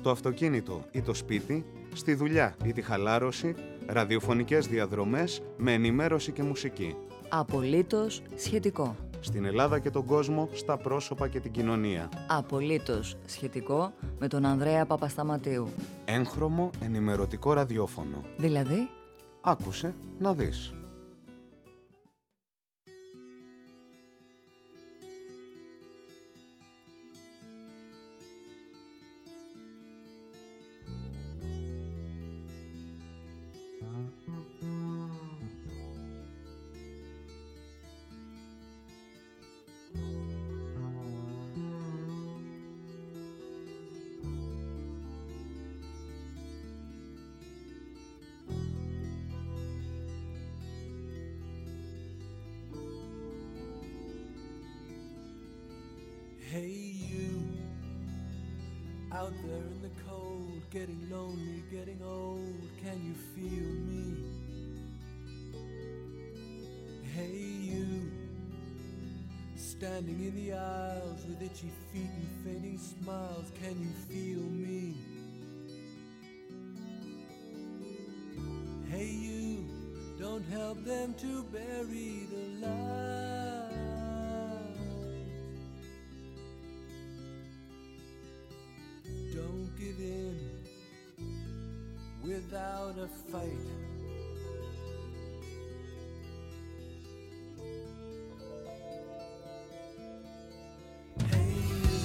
στο αυτοκίνητο ή το σπίτι, στη δουλειά ή τη χαλάρωση, ραδιοφωνικές διαδρομές με ενημέρωση και μουσική. Απολύτως σχετικό. Στην Ελλάδα και τον κόσμο, στα πρόσωπα και την κοινωνία. Απολύτως σχετικό με τον Ανδρέα Παπασταματίου. Έγχρωμο ενημερωτικό ραδιόφωνο. Δηλαδή, άκουσε να δεις. Hey you, out there in the cold, getting lonely, getting old, can you feel me? Hey you, standing in the aisles with itchy feet and fading smiles, can you feel me? Hey you, don't help them to bury the light. Don't give in without a fight. Hey you,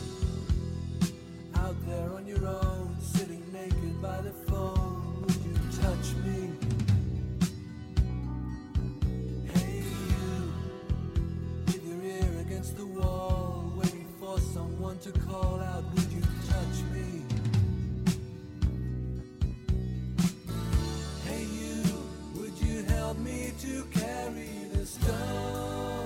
out there on your own, sitting naked by the phone, would you touch me? Hey you, with your ear against the wall, waiting for someone to call out, would you touch me? Hey you, would you help me to carry the stone?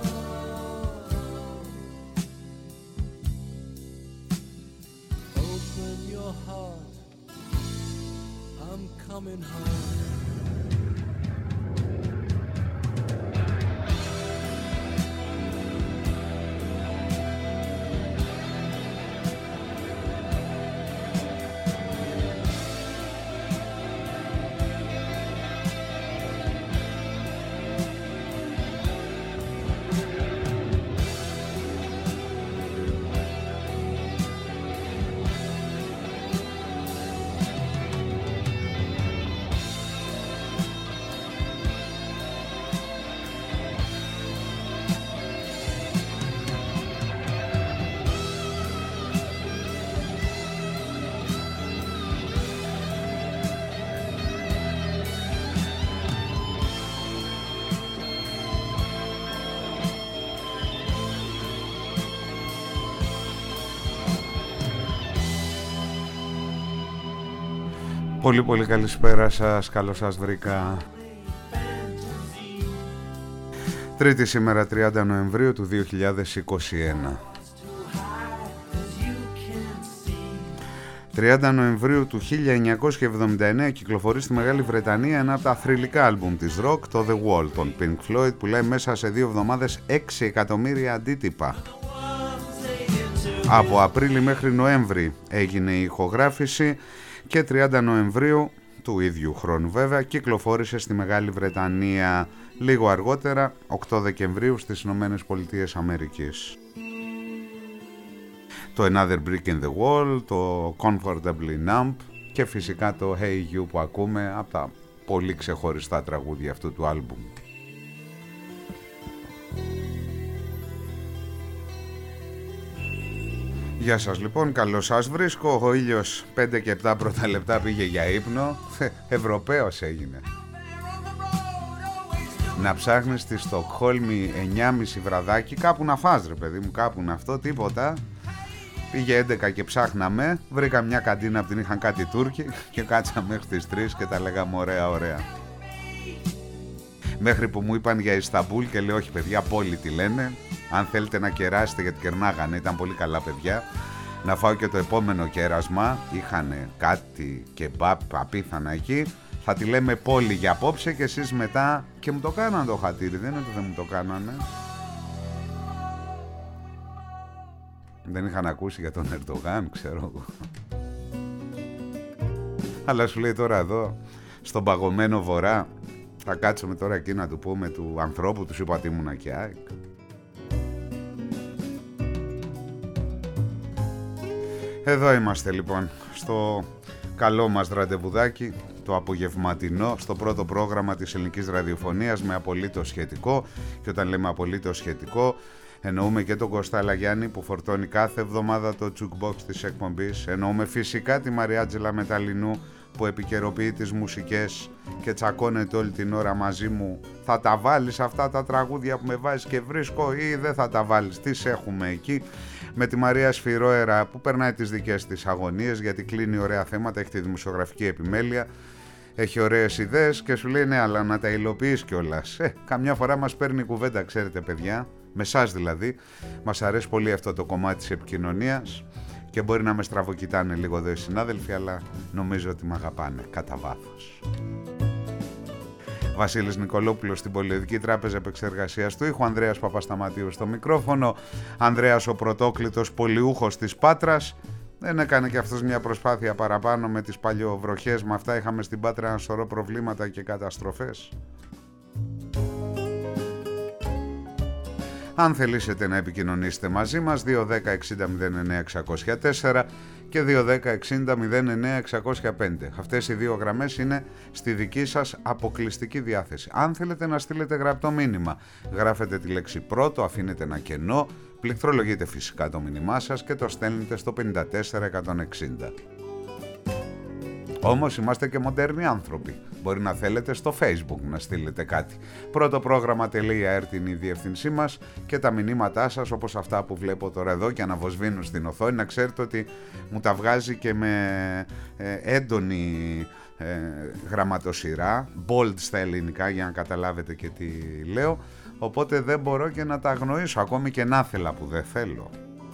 Open your heart, I'm coming home. Πολύ καλησπέρα σας, καλώς σας βρήκα. Τρίτη σήμερα 30 Νοεμβρίου του 2021. 30 Νοεμβρίου του 1979 κυκλοφορεί στη Μεγάλη Βρετανία ένα από τα θρυλικά άλμπουμ της rock, το The Wall των Pink Floyd, που λέει μέσα σε 2 εβδομάδες 6 εκατομμύρια αντίτυπα. Από Απρίλη μέχρι Νοέμβρη έγινε η ηχογράφηση και 30 Νοεμβρίου του ίδιου χρόνου βέβαια κυκλοφόρησε στη Μεγάλη Βρετανία. Λίγο αργότερα, 8 Δεκεμβρίου στις Ηνωμένες Πολιτείες Αμερικής. Το Another Brick in the Wall, το Comfortably Numb και φυσικά το Hey You που ακούμε από τα πολύ ξεχωριστά τραγούδια αυτού του άλμπουμ. Γεια σας λοιπόν, καλώς σας βρίσκω. Ο ήλιος 5 και 7 πρώτα λεπτά πήγε για ύπνο. Ευρωπαίος έγινε. Να ψάχνεις στη Στοκχόλμη 9.30 βραδάκι, κάπου να φας ρε παιδί μου, κάπου να αυτό, τίποτα. Πήγε 11 και ψάχναμε, βρήκα μια καντίνα που την είχαν κάτι Τούρκοι και κάτσαμε μέχρι τις 3 και τα λέγαμε ωραία. Μέχρι που μου είπαν για Ισταμπούλ και λέω όχι παιδιά, πόλη τη λένε. Αν θέλετε να κεράσετε, γιατί κερνάγανε, ήταν πολύ καλά παιδιά. Να φάω και το επόμενο κέρασμα. Είχανε κάτι κεμπάπ απίθανα εκεί. Θα τη λέμε πόλη για απόψε και εσείς μετά. Και μου το κάνανε το χατήρι, δεν είναι ότι δεν μου το κάνανε. Δεν είχαν ακούσει για τον Ερντογάν, ξέρω εγώ. Αλλά σου λέει τώρα εδώ, στον παγωμένο βορρά, θα κάτσουμε τώρα εκεί να του πούμε του ανθρώπου, του είπα ότι ήμουνα και ΑΕΚ. Εδώ είμαστε λοιπόν, στο καλό μας ραντεβουδάκι, το απογευματινό, στο πρώτο πρόγραμμα της ελληνικής ραδιοφωνίας με απολύτως σχετικό. Και όταν λέμε απολύτως σχετικό, εννοούμε και τον Κώστα Λαγιάννη που φορτώνει κάθε εβδομάδα το jukebox της εκπομπής. Εννοούμε φυσικά τη Μαριάτζελα Μεταλλινού που επικαιροποιεί τις μουσικές και τσακώνεται όλη την ώρα μαζί μου. Θα τα βάλεις αυτά τα τραγούδια που με βάζεις και βρίσκω ή δεν θα τα βάλεις? Τι έχουμε εκεί? Με τη Μαρία Σφυρόερα που περνάει τις δικές της αγωνίες γιατί κλείνει ωραία θέματα, έχει τη δημοσιογραφική επιμέλεια, έχει ωραίες ιδέες και σου λέει ναι, αλλά να τα υλοποιείς κιόλας. Καμιά φορά μας παίρνει κουβέντα, ξέρετε παιδιά, με εσάς δηλαδή. Μας αρέσει πολύ αυτό το κομμάτι της επικοινωνίας και μπορεί να με στραβοκοιτάνε λίγο εδώ οι συνάδελφοι, αλλά νομίζω ότι με αγαπάνε κατά βάθος. Βασίλης Νικολόπουλος στην Πολυεδρική Τράπεζα Επεξεργασίας του ήχου, Ανδρέας Παπασταματίου στο μικρόφωνο. Ανδρέας ο πρωτόκλητος πολιούχος της Πάτρας. Δεν έκανε και αυτός μια προσπάθεια παραπάνω με τις παλιοβροχές? Με αυτά είχαμε στην Πάτρα ένα σωρό προβλήματα και καταστροφές. Αν θελήσετε να επικοινωνήσετε μαζί μας, 210-60-09-604 και 210-60-09-605. Αυτές οι δύο γραμμές είναι στη δική σας αποκλειστική διάθεση. Αν θέλετε να στείλετε γραπτό μήνυμα, γράφετε τη λέξη πρώτο, αφήνετε ένα κενό, πληκτρολογείτε φυσικά το μήνυμά σας και το στέλνετε στο 54160. Όμως είμαστε και μοντέρνοι άνθρωποι. Μπορεί να θέλετε στο Facebook να στείλετε κάτι. Πρωτοπρόγραμμα.gr είναι η διεύθυνσή μας και τα μηνύματά σας, όπως αυτά που βλέπω τώρα εδώ και αναβοσβήνουν στην οθόνη, να ξέρετε ότι μου τα βγάζει και με έντονη γραμματοσυρά, bold στα ελληνικά, για να καταλάβετε και τι λέω, οπότε δεν μπορώ και να τα αγνοήσω, ακόμη και να θέλα που δεν θέλω.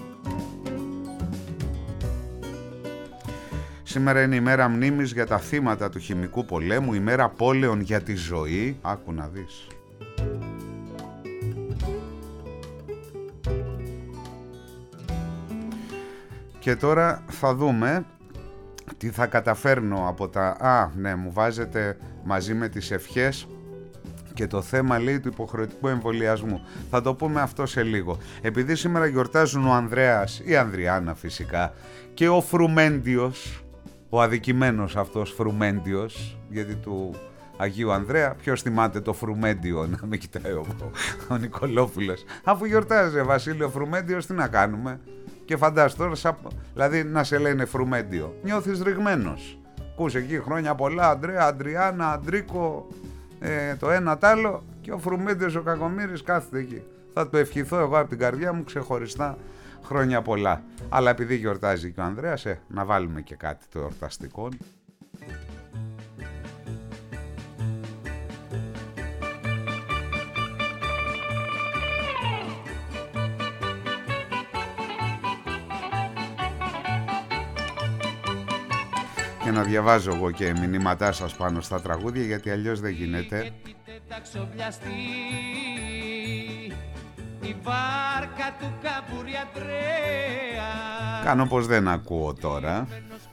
Σήμερα είναι η μέρα μνήμης για τα θύματα του χημικού πολέμου, η μέρα πόλεων για τη ζωή. Άκου να δεις. Και τώρα θα δούμε τι θα καταφέρνω από τα... ναι, μου βάζετε μαζί με τις ευχές και το θέμα, λέει, του υποχρεωτικού εμβολιασμού. Θα το πούμε αυτό σε λίγο. Επειδή σήμερα γιορτάζουν ο Ανδρέας, η Ανδριάννα φυσικά, και ο Φρουμέντιος, ο αδικημένος αυτός Φρουμέντιος, γιατί του Αγίου Ανδρέα, ποιος θυμάται το Φρουμέντιο, να με κοιτάει ο Νικολόπουλος. Αφού γιορτάζει Βασίλειο Φρουμέντιος, τι να κάνουμε? Και φαντάσου τώρα, δηλαδή να σε λένε Φρουμέντιο, νιώθεις ρηγμένος. Ακούς εκεί χρόνια πολλά, Ανδρέα, Αντριάννα, Αντρίκο, το ένα τ' άλλο, και ο Φρουμέντιος ο κακομοίρης κάθεται εκεί. Θα το ευχηθώ εγώ από την καρδιά μου ξεχωριστά χρόνια πολλά. Αλλά επειδή γιορτάζει και ο Ανδρέας, να βάλουμε και κάτι το εορταστικό. Και να διαβάζω εγώ και μηνύματά σας πάνω στα τραγούδια, γιατί αλλιώς δεν γίνεται. Η βάρκα του Καμπουριατρέα. Κάνω πως δεν ακούω τώρα.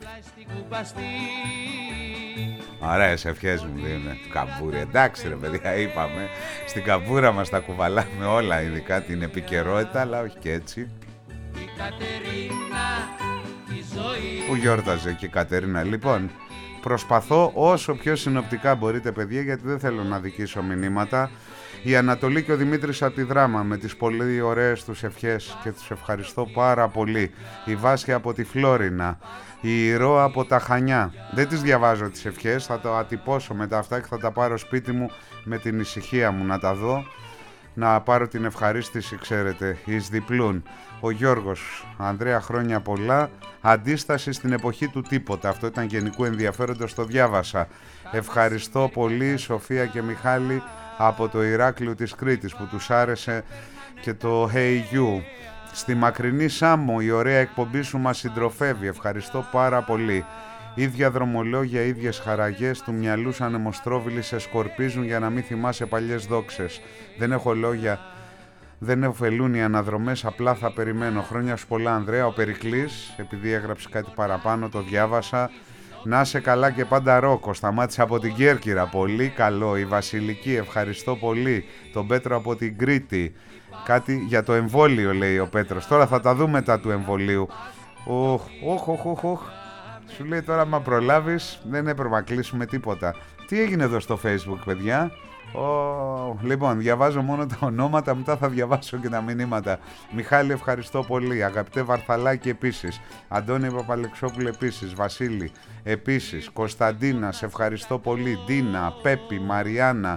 Ωραίες ευχές μου δίνουν του Καμπούρη. Εντάξει ρε παιδιά, είπαμε, στην Καμπούρα μας τα κουβαλάμε όλα, ειδικά την επικαιρότητα, αλλά όχι και έτσι. Η Κατερίνα, η ζωή. Που γιόρταζε και η Κατερίνα. Λοιπόν, προσπαθώ όσο πιο συνοπτικά μπορείτε παιδιά, γιατί δεν θέλω να δικήσω μηνύματα. Η Ανατολή και ο Δημήτρης από τη Δράμα με τις πολύ ωραίες τους ευχές και τους ευχαριστώ πάρα πολύ. Η Βάσια από τη Φλόρινα, η Ηρώ από τα Χανιά. Δεν τις διαβάζω τις ευχές, θα το ατυπώσω μετά αυτά και θα τα πάρω σπίτι μου με την ησυχία μου να τα δω, να πάρω την ευχαρίστηση, ξέρετε, εις διπλούν. Ο Γιώργος, Ανδρέα, χρόνια πολλά. Αντίσταση στην εποχή του τίποτα. Αυτό ήταν γενικού ενδιαφέροντος, το διάβασα. Ευχαριστώ πολύ Σοφία και Μιχάλη από το Ηράκλειο της Κρήτης που τους άρεσε και το Hey You. Στη μακρινή Σάμο η ωραία εκπομπή σου μας συντροφεύει. Ευχαριστώ πάρα πολύ. Ίδια δρομολόγια, ίδιες χαραγές, του μυαλού σαν αιμοστρόβιλοι σε σκορπίζουν για να μην θυμάσαι παλιές δόξες. Δεν έχω λόγια, δεν ωφελούν οι αναδρομές, απλά θα περιμένω. Χρόνια σου πολλά Ανδρέα. Ο Περικλής, επειδή έγραψε κάτι παραπάνω, το διάβασα. Να σε καλά και πάντα ρόκο. Σταμάτησε από την Κέρκυρα. Πολύ καλό. Η Βασιλική, ευχαριστώ πολύ. Τον Πέτρο από την Κρήτη. Κάτι για το εμβόλιο, λέει ο Πέτρος. Τώρα θα τα δούμε τα του εμβολίου. Σου λέει τώρα, μα προλάβεις, δεν έπρεπε να κλείσουμε τίποτα. Τι έγινε εδώ στο Facebook, παιδιά? Λοιπόν, διαβάζω μόνο τα ονόματα, μετά θα διαβάσω και τα μηνύματα. Μιχάλη, ευχαριστώ πολύ. Αγαπητέ Βαρθαλάκη, επίσης. Αντώνη Παπαλεξόπουλε, επίσης. Βασίλη, επίσης. Κωνσταντίνα, σε ευχαριστώ πολύ. Ντίνα, Πέπη, Μαριάννα.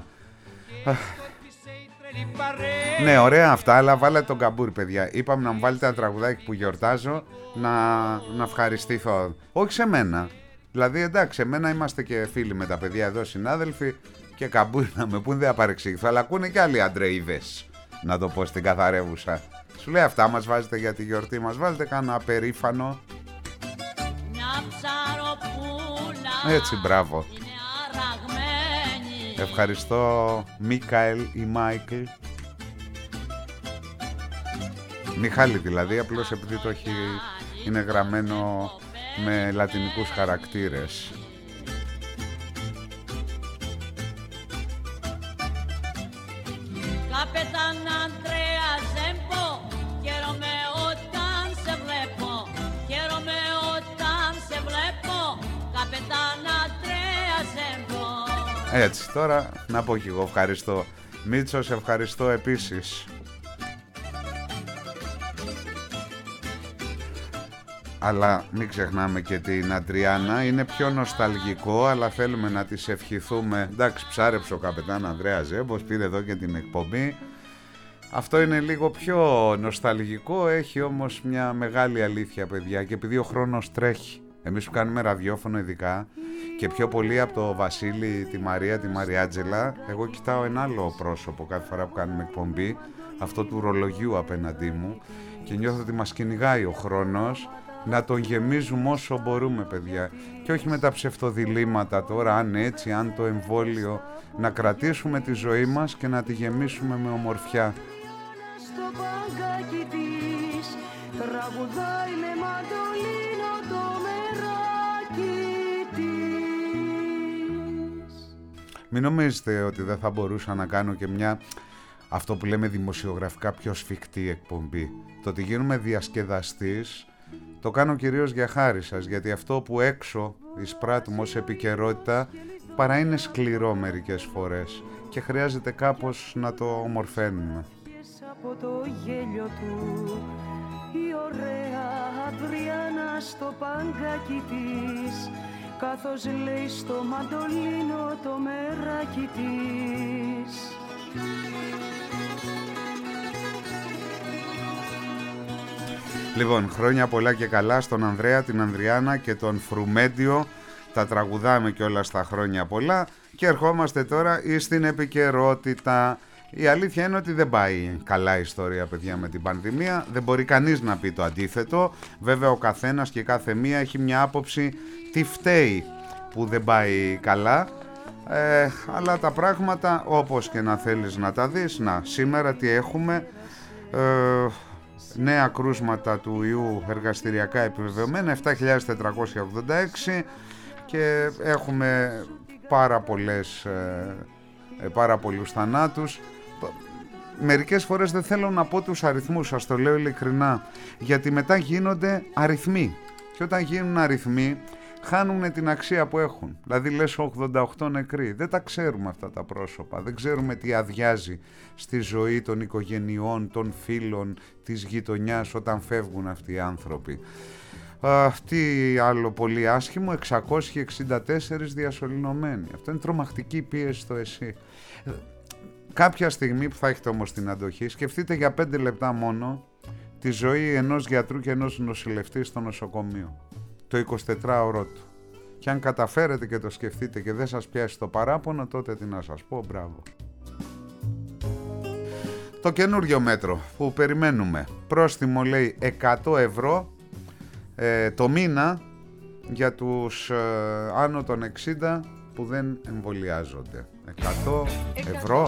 Ναι, ωραία αυτά, αλλά βάλετε τον καμπούρι, παιδιά. Είπαμε να μου βάλετε ένα τραγουδάκι που γιορτάζω, να ευχαριστηθώ. Όχι σε μένα. Δηλαδή, εντάξει, σε μένα είμαστε και φίλοι με τα παιδιά εδώ, συνάδελφοι, και καμπούρι να με πούν, δεν θα παρεξηγηθώ. Αλλά ακούνε και άλλοι αντρεϊδές, να το πω στην καθαρεύουσα. Σου λέει, αυτά μας βάζετε για τη γιορτή, μας βάλετε κανένα περήφανο. Έτσι, μπράβο. Ευχαριστώ, Μίκαελ ή Μάικλ. Μιχάλη δηλαδή, απλώς επειδή το έχει, είναι γραμμένο με λατινικούς χαρακτήρες. Καπετάν Ανδρέα Ζέμπο, χαίρομαι όταν σε βλέπω, χαίρομαι όταν σε βλέπω, Καπετάν Ανδρέα Ζέμπο. Έτσι, τώρα να πω και εγώ ευχαριστώ. Μίτσο, σε ευχαριστώ επίσης. Αλλά μην ξεχνάμε και την Αντριάννα. Είναι πιο νοσταλγικό, αλλά θέλουμε να της ευχηθούμε. Εντάξει, ψάρεψε ο καπετάν Ανδρέα Ζέμπος, πήρε εδώ και την εκπομπή. Αυτό είναι λίγο πιο νοσταλγικό, έχει όμως μια μεγάλη αλήθεια, παιδιά. Και επειδή ο χρόνος τρέχει, εμείς που κάνουμε ραδιόφωνο ειδικά, και πιο πολύ από το Βασίλη, τη Μαρία, τη Μαριάτζελα, εγώ κοιτάω ένα άλλο πρόσωπο κάθε φορά που κάνουμε εκπομπή, αυτό του ρολογιού απέναντί μου, και νιώθω ότι μας κυνηγάει ο χρόνος. Να τον γεμίζουμε όσο μπορούμε, παιδιά, και όχι με τα ψευτοδιλήμματα τώρα, αν έτσι, αν το εμβόλιο. Να κρατήσουμε τη ζωή μας και να τη γεμίσουμε με ομορφιά. Στο παγκάκι της τραγουδάει με μαντολίνο το μεράκι της. Μην νομίζετε ότι δεν θα μπορούσα να κάνω και μια, αυτό που λέμε δημοσιογραφικά, πιο σφιχτή εκπομπή. Το ότι γίνουμε διασκεδαστής το κάνω κυρίως για χάρη σας, γιατί αυτό που έξω εισπράττουμε ως επικαιρότητα παρά είναι σκληρό μερικές φορές και χρειάζεται κάπως να το ομορφαίνουμε. Από το γέλιο του η ωραία Αδριάννα στο παγκάκι της, καθώς λέει στο μαντολίνο το μεράκι της. Λοιπόν, χρόνια πολλά και καλά στον Ανδρέα, την Ανδριάννα και τον Φρουμέντιο. Τα τραγουδάμε κιόλας τα χρόνια πολλά. Και ερχόμαστε τώρα στην επικαιρότητα. Η αλήθεια είναι ότι δεν πάει καλά η ιστορία, παιδιά, με την πανδημία. Δεν μπορεί κανείς να πει το αντίθετο. Βέβαια ο καθένας και κάθε μία έχει μια άποψη τι φταίει που δεν πάει καλά. Αλλά τα πράγματα, όπως και να θέλεις να τα δεις, να, σήμερα τι έχουμε? Νέα κρούσματα του ιού εργαστηριακά επιβεβαιωμένα, 7.486, και έχουμε πάρα πολλούς θανάτους. Μερικές φορές δεν θέλω να πω τους αριθμούς, σας το λέω ειλικρινά, γιατί μετά γίνονται αριθμοί, και όταν γίνουν αριθμοί χάνουν την αξία που έχουν. Δηλαδή λες 88 νεκροί, δεν τα ξέρουμε αυτά τα πρόσωπα, δεν ξέρουμε τι αδειάζει στη ζωή των οικογενειών, των φίλων, της γειτονιάς όταν φεύγουν αυτοί οι άνθρωποι. Τι άλλο πολύ άσχημο, 664 διασωληνωμένοι. Αυτό είναι τρομακτική πίεση στο ΕΣΥ. Κάποια στιγμή που θα έχετε όμως την αντοχή, σκεφτείτε για 5 λεπτά μόνο τη ζωή ενός γιατρού και ενός νοσηλευτή στο νοσοκομείο, το 24ωρο του. Και αν καταφέρετε και το σκεφτείτε και δεν σας πιάσει το παράπονο, τότε τι να σας πω, μπράβο. Το καινούριο μέτρο που περιμένουμε, πρόστιμο λέει 100 ευρώ το μήνα για τους άνω των 60 που δεν εμβολιάζονται. 100 ευρώ.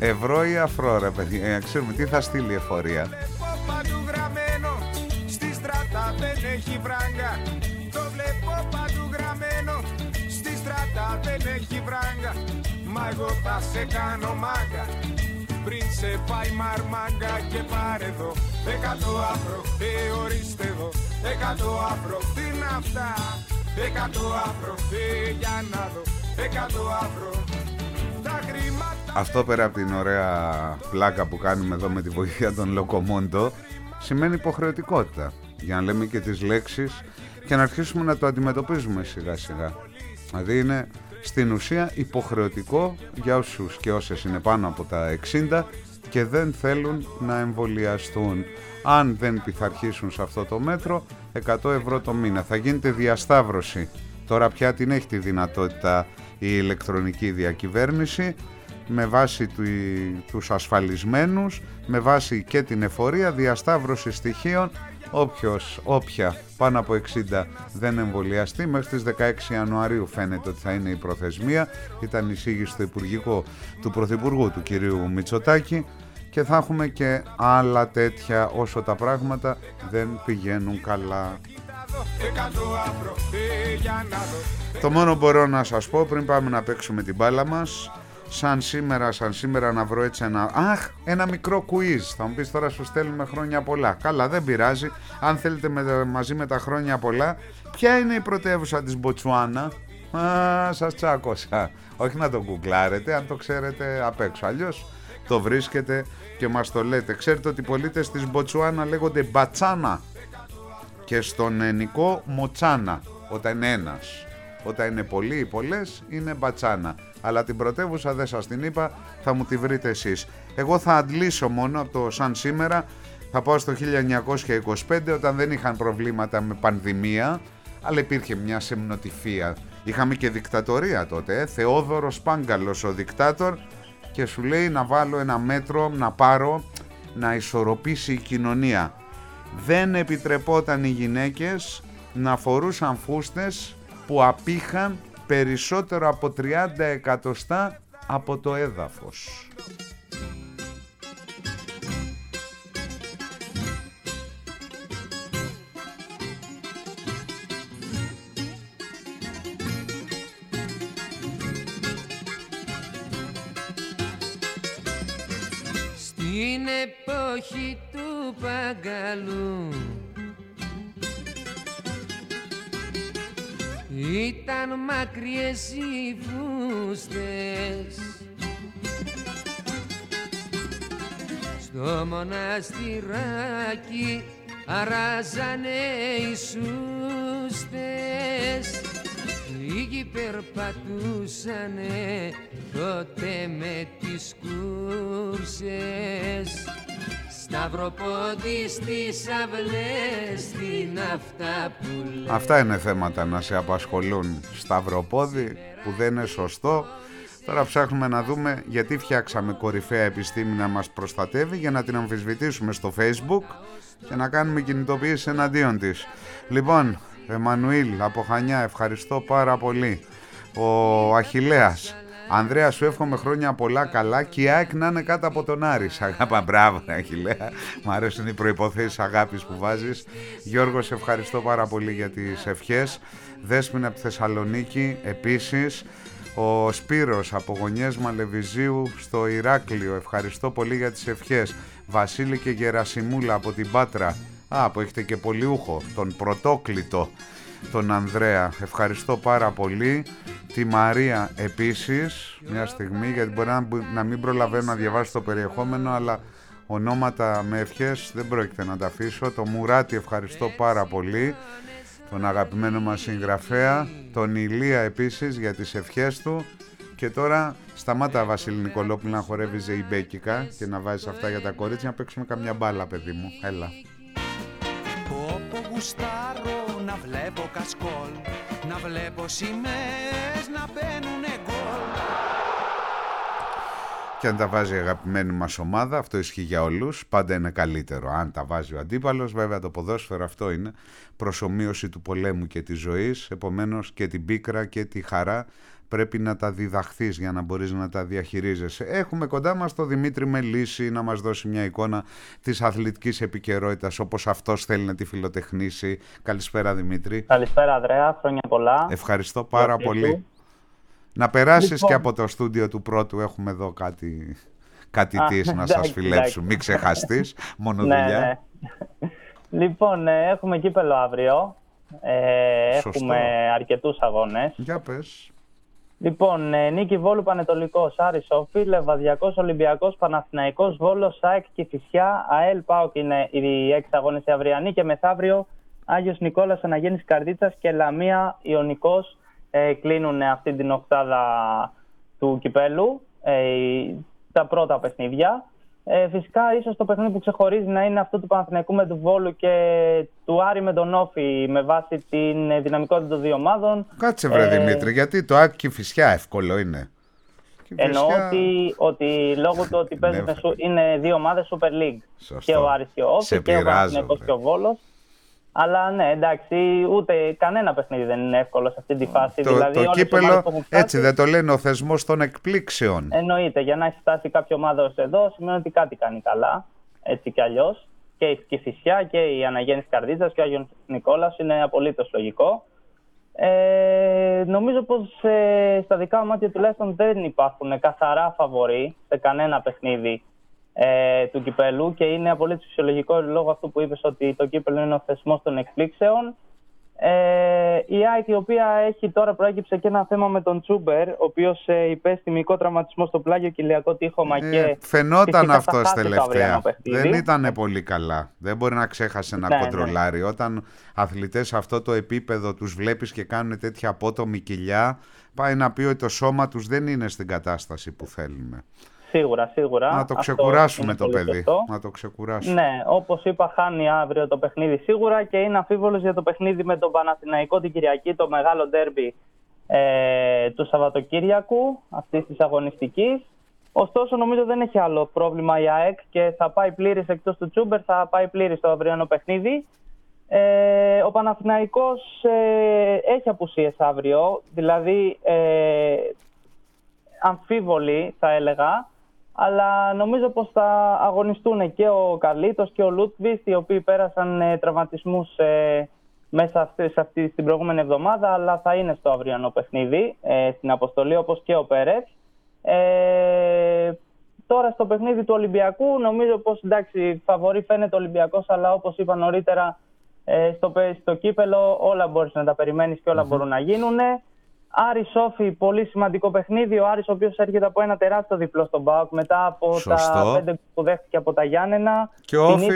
ευρώ ή αφρό, ρε παιδιά? Ξέρουμε τι θα στείλει η εφορία. Παντού γραμμένο, στη στράτα δεν έχει βράγκα. Το βλέπω παντού γραμμένο, στη στράτα δεν έχει βράγκα. Μα εγώ θα σε κάνω μάγκα, πριν σε πάει μαρμάγκα. Και πάρε εδώ 100 αφρό, ορίστε εδώ 100 αφρό. Τι είναι αυτά, 100 αφρό, για να δω 100 αφρό. Τα χρήματα. Αυτό πέρα από την ωραία πλάκα που κάνουμε εδώ με τη βοήθεια των Λοκομόντο, σημαίνει υποχρεωτικότητα, για να λέμε και τις λέξεις και να αρχίσουμε να το αντιμετωπίζουμε σιγά σιγά. Δηλαδή είναι στην ουσία υποχρεωτικό για όσους και όσες είναι πάνω από τα 60 και δεν θέλουν να εμβολιαστούν. Αν δεν πειθαρχήσουν σε αυτό το μέτρο, 100 ευρώ το μήνα. Θα γίνεται διασταύρωση. Τώρα πια την έχει τη δυνατότητα η ηλεκτρονική διακυβέρνηση, με βάση τους ασφαλισμένους, με βάση και την εφορία, διασταύρωση στοιχείων. Όποια πάνω από 60 δεν εμβολιαστεί, μέχρι τις 16 Ιανουαρίου φαίνεται ότι θα είναι η προθεσμία. Ήταν η εισήγηση του Πρωθυπουργού, του κυρίου Μητσοτάκη, και θα έχουμε και άλλα τέτοια όσο τα πράγματα δεν πηγαίνουν καλά. Το μόνο μπορώ να σας πω πριν πάμε να παίξουμε την μπάλα μας, σαν σήμερα να βρω έτσι ένα μικρό quiz. Θα μου πεις τώρα σου στέλνουμε χρόνια πολλά. Καλά, δεν πειράζει. Αν θέλετε μαζί με τα χρόνια πολλά, ποια είναι η πρωτεύουσα της Μποτσουάνα? Σας τσάκωσα. Όχι να το γκουγκλάρετε, αν το ξέρετε απ' έξω. Αλλιώς το βρίσκετε και μας το λέτε. Ξέρετε ότι οι πολίτες της Μποτσουάνα λέγονται Μπατσάνα και στον ελληνικό Μοτσάνα όταν είναι ένας. Όταν είναι πολλοί ή πολλές είναι Μπατσάνα. Αλλά την πρωτεύουσα δεν σας την είπα, θα μου τη βρείτε εσείς. Εγώ θα αντλήσω μόνο από το σαν σήμερα. Θα πάω στο 1925, όταν δεν είχαν προβλήματα με πανδημία, αλλά υπήρχε μια σεμνοτυφία. Είχαμε και δικτατορία τότε, Θεόδωρος Πάγκαλος ο δικτάτορ, και σου λέει να βάλω ένα μέτρο, να πάρω, να ισορροπήσει η κοινωνία. Δεν επιτρεπόταν οι γυναίκες να φορούσαν φούστες που απήχαν περισσότερο από 30 εκατοστά από το έδαφος. Στην εποχή του Παγκαλού ήταν μακριές οι φούστες, στο μοναστηράκι αράζανε οι σούστες. Λίγοι περπατούσανε τότε με τις κούρσες, σταυροπόδι στις αυλές, την αυτά που λέει. Αυτά είναι θέματα να σε απασχολούν. Σταυροπόδι που δεν είναι σωστό. Τώρα ψάχνουμε να δούμε γιατί φτιάξαμε κορυφαία επιστήμη να μας προστατεύει, για να την αμφισβητήσουμε στο Facebook και να κάνουμε κινητοποίηση εναντίον της. Λοιπόν, Εμμανουήλ από Χανιά, ευχαριστώ πάρα πολύ. Ο Αχιλλέας, Ανδρέα, σου εύχομαι χρόνια πολλά, καλά, και η ΑΕΚ να είναι κάτω από τον Άρη. Αγάπα, μπράβο Αχιλλέα, μου αρέσουν οι προϋποθέσεις αγάπης που βάζεις. Γιώργο, σε ευχαριστώ πάρα πολύ για τις ευχές. Δέσποινα από τη Θεσσαλονίκη επίσης. Ο Σπύρος από Γωνιές Μαλεβιζίου στο Ηράκλειο, ευχαριστώ πολύ για τις ευχές. Βασίλη και Γερασιμούλα από την Πάτρα, που έχετε και πολιούχο, τον Πρωτόκλητο, τον Ανδρέα, ευχαριστώ πάρα πολύ. Τη Μαρία επίσης, μια στιγμή, γιατί μπορεί να μην προλαβαίνω να διαβάσω το περιεχόμενο, αλλά ονόματα με ευχές δεν πρόκειται να τα αφήσω. Το Μουράτη ευχαριστώ πάρα πολύ, τον αγαπημένο μας συγγραφέα. Τον Ηλία επίσης για τις ευχές του. Και τώρα σταμάτα, Βασίλη Νικολόπουλου, να χορεύεις ζεϊμπέκικα και να βάζεις αυτά για τα κορίτσια, να παίξουμε καμιά μπάλα, παιδί μου. Έλα. Όπου γουστάρω να βλέπω κασκόλ, να βλέπω σημαίες να μπαίνουνε γκολ. Και αν τα βάζει η αγαπημένη μας ομάδα, αυτό ισχύει για όλους, πάντα είναι καλύτερο. Αν τα βάζει ο αντίπαλος, βέβαια το ποδόσφαιρο αυτό είναι προσομοίωση του πολέμου και της ζωής, επομένως και την πίκρα και τη χαρά πρέπει να τα διδαχθείς για να μπορείς να τα διαχειρίζεσαι. Έχουμε κοντά μας τον Δημήτρη Μελίσση να μας δώσει μια εικόνα της αθλητικής επικαιρότητας όπως αυτός θέλει να τη φιλοτεχνήσει. Καλησπέρα Δημήτρη. Καλησπέρα Ανδρέα, χρόνια πολλά. Ευχαριστώ πάρα πολύ. Να περάσεις και από το στούντιο του Πρώτου, έχουμε εδώ κάτι να σας φιλέψουν, μην ξεχαστείς, μόνο δουλειά. Ναι. Λοιπόν, έχουμε κύπελλο αύριο, έχουμε αρκετούς αγώνες. Για πες. Λοιπόν, Νίκη Βόλου Πανετολικός, Άρης Όφη, Λεβαδιακός Ολυμπιακός, Παναθηναϊκός Βόλος, ΑΕΚ Κηφισιά, ΑΕΛ ΠΑΟΚ είναι οι 6 αγώνες αυριανοί και μεθαύριο Άγιος Νικόλας Αναγέννης Καρδίτσας και Λαμία Ιωνικός κλείνουν αυτή την οκτάδα του κυπέλου, τα πρώτα παιχνίδια. Φυσικά ίσως το παιχνίδι που ξεχωρίζει να είναι αυτό του Παναθηναϊκού με του Βόλου και του Άρη με τον Όφη με βάση την δυναμικότητα των δύο ομάδων. Κάτσε βρε Δημήτρη, γιατί το ΑΕΚ Κηφισιά εύκολο είναι. Εννοώ ότι λόγω του ότι παίζουν είναι δύο ομάδες Super League. Σωστό. Και ο Άρης και ο Όφη και ο Παναθηναϊκός και ο Βόλος. Αλλά ναι, εντάξει, ούτε κανένα παιχνίδι δεν είναι εύκολο σε αυτή τη φάση. Το κύπελλο, έτσι δεν το λένε, ο θεσμός των εκπλήξεων. Εννοείται, για να έχει φτάσει κάποια ομάδα ως εδώ, σημαίνει ότι κάτι κάνει καλά, έτσι κι αλλιώς. Και η Κηφισιά και η Αναγέννης Καρδίτσας και ο Άγιος Νικόλας είναι απολύτως λογικό. Νομίζω πως στα δικά μάτια τουλάχιστον δεν υπάρχουν καθαρά φαβορί σε κανένα παιχνίδι του κυπέλου και είναι απολύτως φυσιολογικό λόγω αυτού που είπες ότι το κύπελο είναι ο θεσμός των εκπλήξεων. Η ΑΕΚ, η οποία έχει τώρα προέκυψε και ένα θέμα με τον Τσούμπερ, ο οποίος υπέστη μυϊκό τραυματισμό στο πλάγιο κοιλιακό τείχομα και φαινόταν αυτό τελευταία. Δεν ήταν πολύ καλά. Δεν μπορεί να ξέχασε να κοντρολάρει. Ναι. Όταν αθλητές αυτό το επίπεδο τους βλέπεις και κάνουν τέτοια απότομη κοιλιά, πάει να πει ότι το σώμα τους δεν είναι στην κατάσταση που θέλουμε. Σίγουρα. Να το ξεκουράσουμε το παιδί. Να το ξεκουράσουμε. Ναι, όπως είπα, χάνει αύριο το παιχνίδι σίγουρα και είναι αμφίβολος για το παιχνίδι με τον Παναθηναϊκό την Κυριακή, το μεγάλο ντέρμπι του Σαββατοκύριακου αυτής της αγωνιστικής. Ωστόσο, νομίζω δεν έχει άλλο πρόβλημα η ΑΕΚ και θα πάει πλήρης εκτός του Τσούμπερ, θα πάει πλήρης στο αυριανό παιχνίδι. Ο Παναθηναϊκός έχει απουσίες αύριο, δηλαδή αμφίβολοι θα έλεγα. Αλλά νομίζω πως θα αγωνιστούν και ο Καρλίτος και ο Λούτβιστ, οι οποίοι πέρασαν τραυματισμούς μέσα στην προηγούμενη εβδομάδα, αλλά θα είναι στο αυριανό παιχνίδι στην αποστολή, όπως και ο Πέρεθ. Τώρα στο παιχνίδι του Ολυμπιακού νομίζω πως εντάξει, φαβορί φαίνεται ο Ολυμπιακός, αλλά όπως είπα νωρίτερα στο κύπελο όλα μπορείς να τα περιμένεις και όλα μπορούν να γίνουν. Άρης Όφη, πολύ σημαντικό παιχνίδι. Ο Άρης ο οποίος έρχεται από ένα τεράστιο διπλό στον ΠΑΟΚ μετά από τα 5 που δέχτηκε από τα Γιάννενα. Και ο Όφη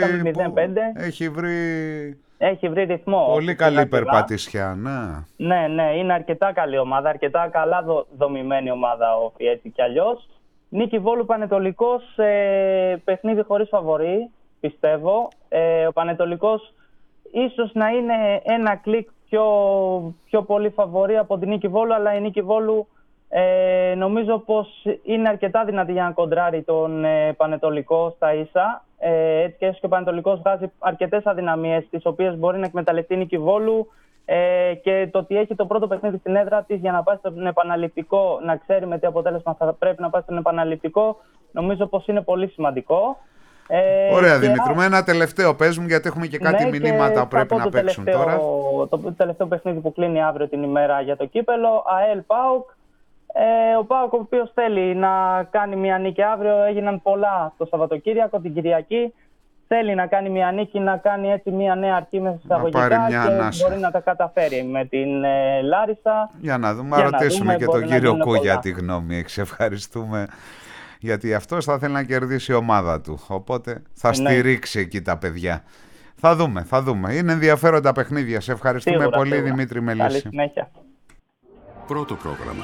έχει βρει ρυθμό. Πολύ καλή περπατησιά, ναι. Ναι, είναι αρκετά καλή ομάδα, αρκετά καλά δομημένη ομάδα ο Όφη, έτσι κι αλλιώς. Νίκη Βόλου Πανετολικός, παιχνίδι χωρίς φαβορί, πιστεύω. Ο Πανετολικός ίσως να είναι ένα κλικ πιο πολύ φαβορί από την Νίκη Βόλου, αλλά η Νίκη Βόλου νομίζω πως είναι αρκετά δυνατή για να κοντράρει τον Πανετολικό στα ίσα. Έτσι και έσως και ο Πανετολικός βγάζει αρκετές αδυναμίες τις οποίες μπορεί να εκμεταλλευτεί η Νίκη Βόλου και το ότι έχει το πρώτο παιχνίδι στην έδρα της για να πάει στον επαναληπτικό, να ξέρει με τι αποτέλεσμα θα πρέπει να πάει στον επαναληπτικό, νομίζω πως είναι πολύ σημαντικό. Ωραία Δημήτρη, με ένα τελευταίο πες μου, γιατί έχουμε και κάτι μηνύματα που πρέπει να παίξουν τώρα. Το τελευταίο παιχνίδι που κλείνει αύριο την ημέρα για το κύπελο, ΑΕΛ ΠΑΟΚ. Ο ΠΑΟΚ ο οποίος θέλει να κάνει μια νίκη αύριο, έγιναν πολλά το Σαββατοκύριακο, την Κυριακή. Θέλει να κάνει μια νίκη, να κάνει έτσι μια νέα αρχή μέσα εισαγωγικά και μπορεί να τα καταφέρει με την Λάρισα. Για να δούμε, ρωτήσουμε και τον κύριο Κούγια τη γνώμη. Ευχαριστούμε. Γιατί αυτός θα θέλει να κερδίσει η ομάδα του. Οπότε θα στηρίξει εκεί τα παιδιά. Θα δούμε. Είναι ενδιαφέροντα παιχνίδια. Σε ευχαριστούμε πολύ Δημήτρη Μελίσση. Καλή συνέχεια. Πρώτο πρόγραμμα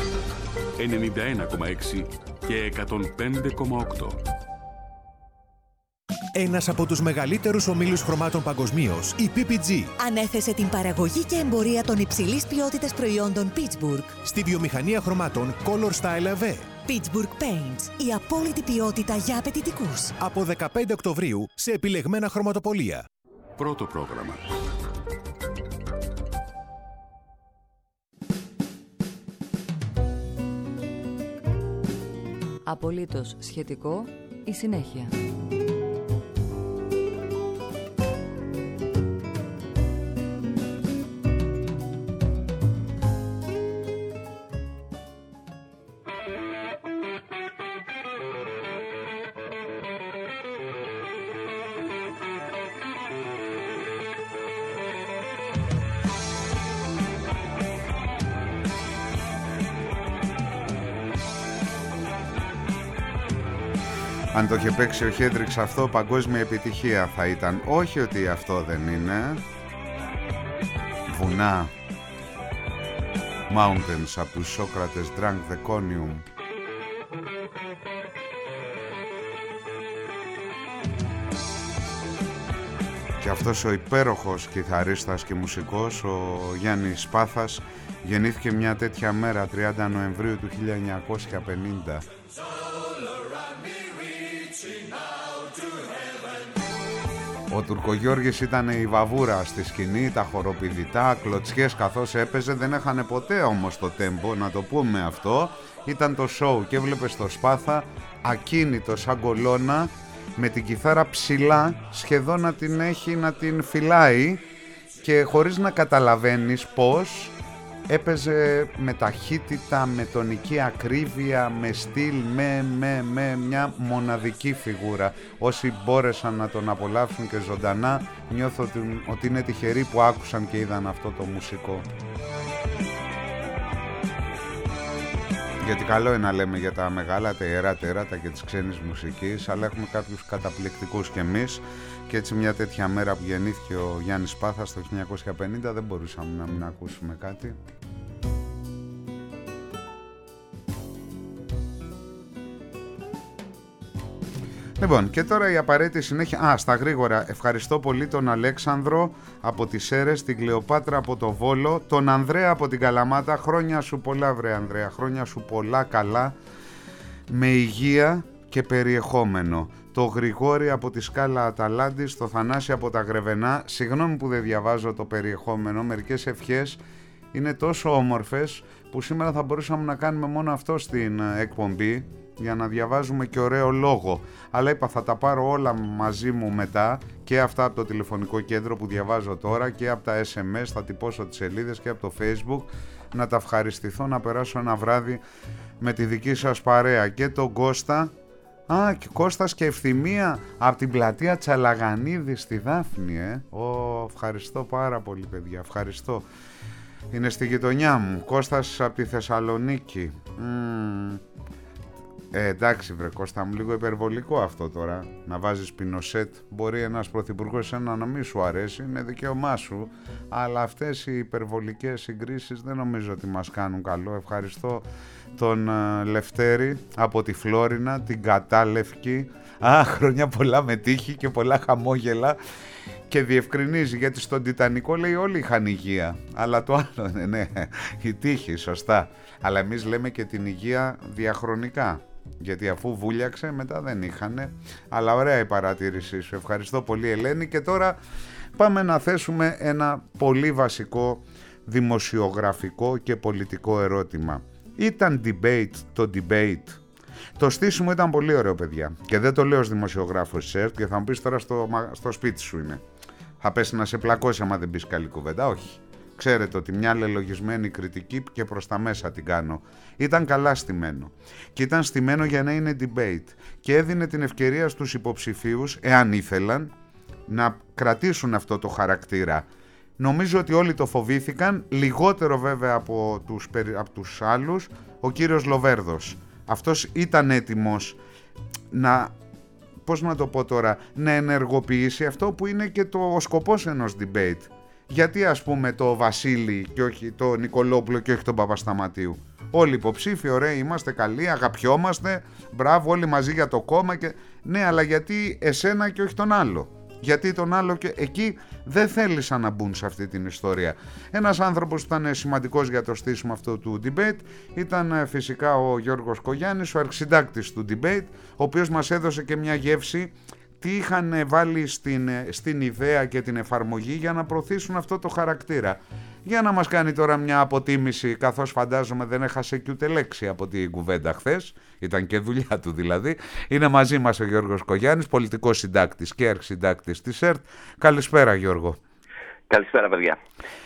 91,6 και 105,8. Ένας από τους μεγαλύτερους ομίλους χρωμάτων παγκοσμίως, η PPG, ανέθεσε την παραγωγή και εμπορία των υψηλής ποιότητας προϊόντων Pittsburgh στη βιομηχανία χρωμάτων Color Style AV. Pittsburgh Paints. Η απόλυτη ποιότητα για απαιτητικούς. Από 15 Οκτωβρίου σε επιλεγμένα χρωματοπωλεία. Πρώτο πρόγραμμα. Απολύτως σχετικό, η συνέχεια. Αν το είχε παίξει ο Χέντριξ αυτό, παγκόσμια επιτυχία θα ήταν. Όχι ότι αυτό δεν είναι. Βουνά. Mountains από τους Σόκρατες, Drank the Conium. Και αυτός ο υπέροχος κιθαρίστας και μουσικός, ο Γιάννης Σπάθας, γεννήθηκε μια τέτοια μέρα, 30 Νοεμβρίου του 1950. Ο Τουρκογιώργης ήταν η βαβούρα στη σκηνή, τα χοροπηδητά, κλωτσιές καθώς έπαιζε, δεν έχανε ποτέ όμως το τέμπο, να το πούμε αυτό. Ήταν το σοου και έβλεπες το Σπάθα ακίνητο σαν κολόνα, με την κιθάρα ψηλά, σχεδόν να την έχει, να την φυλάει, και χωρίς να καταλαβαίνεις πώς έπαιζε με ταχύτητα, με τονική ακρίβεια, με στυλ, με μια μοναδική φιγούρα. Όσοι μπόρεσαν να τον απολαύσουν και ζωντανά, νιώθω ότι είναι τυχεροί που άκουσαν και είδαν αυτό το μουσικό. Γιατί καλό είναι να λέμε για τα μεγάλα, τα ιερά τέρατα και της ξένης μουσικής, αλλά έχουμε κάποιους καταπληκτικούς κι εμείς, και έτσι μια τέτοια μέρα που γεννήθηκε ο Γιάννης Σπάθας το 1950 δεν μπορούσαμε να μην ακούσουμε κάτι. Λοιπόν, και τώρα η απαραίτητη συνέχεια. Στα γρήγορα, ευχαριστώ πολύ τον Αλέξανδρο από τις Σέρρες, την Κλεοπάτρα από το Βόλο, τον Ανδρέα από την Καλαμάτα. Χρόνια σου πολλά, βρε Ανδρέα, χρόνια σου πολλά, καλά, με υγεία και περιεχόμενο. Το Γρηγόρη από τη Σκάλα Αταλάντης, το Θανάση από τα Γρεβενά. Συγγνώμη που δεν διαβάζω το περιεχόμενο, μερικές ευχές είναι τόσο όμορφες που σήμερα θα μπορούσαμε να κάνουμε μόνο αυτό στην εκπομπή, για να διαβάζουμε και ωραίο λόγο. Αλλά είπα, θα τα πάρω όλα μαζί μου μετά, και αυτά από το τηλεφωνικό κέντρο που διαβάζω τώρα, και από τα SMS, θα τυπώσω τις σελίδες, και από το Facebook, να τα ευχαριστηθώ, να περάσω ένα βράδυ με τη δική σας παρέα. Και τον Κώστα, και Κώστας και Ευθυμία από την πλατεία Τσαλαγανίδη στη Δάφνη, ευχαριστώ πάρα πολύ, παιδιά, ευχαριστώ. Είναι στη γειτονιά μου. Κώστας από τη Θεσσαλονίκη. Εντάξει βρε Κώστα μου, λίγο υπερβολικό αυτό τώρα, να βάζεις Πινοσέτ. Μπορεί ένας πρωθυπουργός να μην σου αρέσει, είναι δικαίωμά σου, αλλά αυτές οι υπερβολικές συγκρίσεις δεν νομίζω ότι μας κάνουν καλό. Ευχαριστώ τον Λευτέρη από τη Φλόρινα, την Κατάλευκη. Χρόνια πολλά με τύχη και πολλά χαμόγελα. Και διευκρινίζει, γιατί στον Τιτανικό λέει όλοι είχαν υγεία, αλλά το άλλο ναι, η τύχη, σωστά. Αλλά εμείς λέμε και την υγεία διαχρονικά, γιατί αφού βούλιαξε μετά δεν είχανε. Αλλά ωραία η παρατήρησή σου, ευχαριστώ πολύ Ελένη. Και τώρα πάμε να θέσουμε ένα πολύ βασικό δημοσιογραφικό και πολιτικό ερώτημα. Ήταν debate το debate? Το στήσιμο ήταν πολύ ωραίο, παιδιά, και δεν το λέω ως δημοσιογράφος ΣΕΡΤ, και θα μου πεις τώρα στο σπίτι σου είναι. Θα πέσει να σε πλακώσει άμα δεν πεις καλή κουβέντα. Όχι. Ξέρετε ότι μια λελογισμένη κριτική και προς τα μέσα την κάνω. Ήταν καλά στημένο. Και ήταν στημένο για να είναι debate. Και έδινε την ευκαιρία στους υποψηφίους, εάν ήθελαν, να κρατήσουν αυτό το χαρακτήρα. Νομίζω ότι όλοι το φοβήθηκαν, λιγότερο βέβαια από τους άλλους, ο κύριος Λοβέρδος. Αυτός ήταν έτοιμος να, πώς να το πω τώρα, να ενεργοποιήσει αυτό που είναι και ο σκοπός ενός debate. Γιατί ας πούμε το Βασίλη και όχι το Νικολόπουλο και όχι τον Παπασταματίου? Όλοι υποψήφοι, ωραίοι είμαστε, καλοί, αγαπιόμαστε, μπράβο, όλοι μαζί για το κόμμα και... Ναι, αλλά γιατί εσένα και όχι τον άλλο? γιατί τον άλλο και εκεί δεν θέλησαν να μπουν σε αυτή την ιστορία. Ένας άνθρωπος που ήταν σημαντικός για το στήσιμο αυτού του debate ήταν φυσικά ο Γιώργος Κογιάννης, ο αρχισυντάκτης του debate, ο οποίος μας έδωσε και μια γεύση τι είχαν βάλει στην ιδέα και την εφαρμογή για να προωθήσουν αυτό το χαρακτήρα. Για να μας κάνει τώρα μια αποτίμηση, καθώς φαντάζομαι δεν έχασε και ούτε λέξη από την κουβέντα χθες, ήταν και δουλειά του δηλαδή. Είναι μαζί μας ο Γιώργος Κογιάννης, πολιτικός συντάκτης και αρχισυντάκτης της ΕΡΤ. Καλησπέρα Γιώργο. Καλησπέρα παιδιά.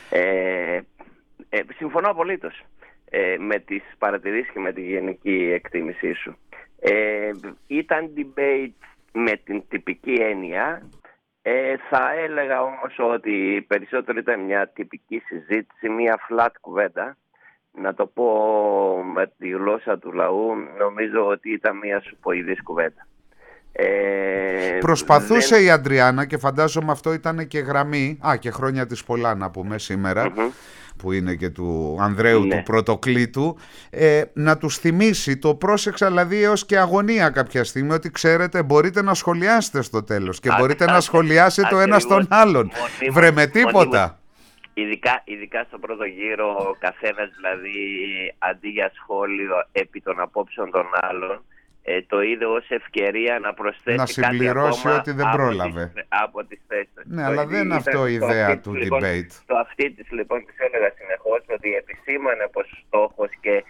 Συμφωνώ απολύτως με τις παρατηρήσεις και με τη γενική εκτίμησή σου. Ήταν debate με την τυπική έννοια. Θα έλεγα όμως ότι περισσότερο ήταν μια τυπική συζήτηση, μια flat κουβέντα. Να το πω με τη γλώσσα του λαού, νομίζω ότι ήταν μια σουποειδής κουβέντα. Προσπαθούσε η Αντριάννα και φαντάζομαι αυτό ήταν και γραμμή, και χρόνια της πολλά να πούμε σήμερα, που είναι και του Ανδρέου του Πρωτοκλήτου, να τους θυμίσει, το πρόσεξα δηλαδή έως και αγωνία κάποια στιγμή, ότι ξέρετε μπορείτε να σχολιάσετε στο τέλος και μπορείτε να σχολιάσετε το ένα στον άλλον. Βρε με τίποτα. Ειδικά στο πρώτο γύρο ο καθένας δηλαδή αντί για σχόλιο επί των απόψεων των άλλων το είδε ως ευκαιρία να προσθέσει να συμπληρώσει κάτι ότι δεν πρόλαβε από τις θέσεις. Ναι, αλλά δεν είναι αυτό η ιδέα του debate. Το αυτή της λοιπόν της έλεγα συνεχώς ότι επισήμανε πως στόχος και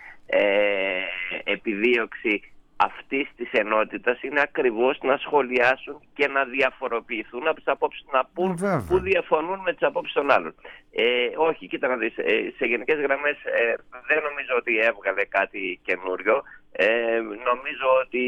επιδίωξη αυτής της ενότητας είναι ακριβώς να σχολιάσουν και να διαφοροποιηθούν από τις απόψεις, να πούν που διαφωνούν με τις απόψεις των άλλων. Όχι, κοίτα να δεις, σε γενικές γραμμές δεν νομίζω ότι έβγαλε κάτι καινούριο. Νομίζω ότι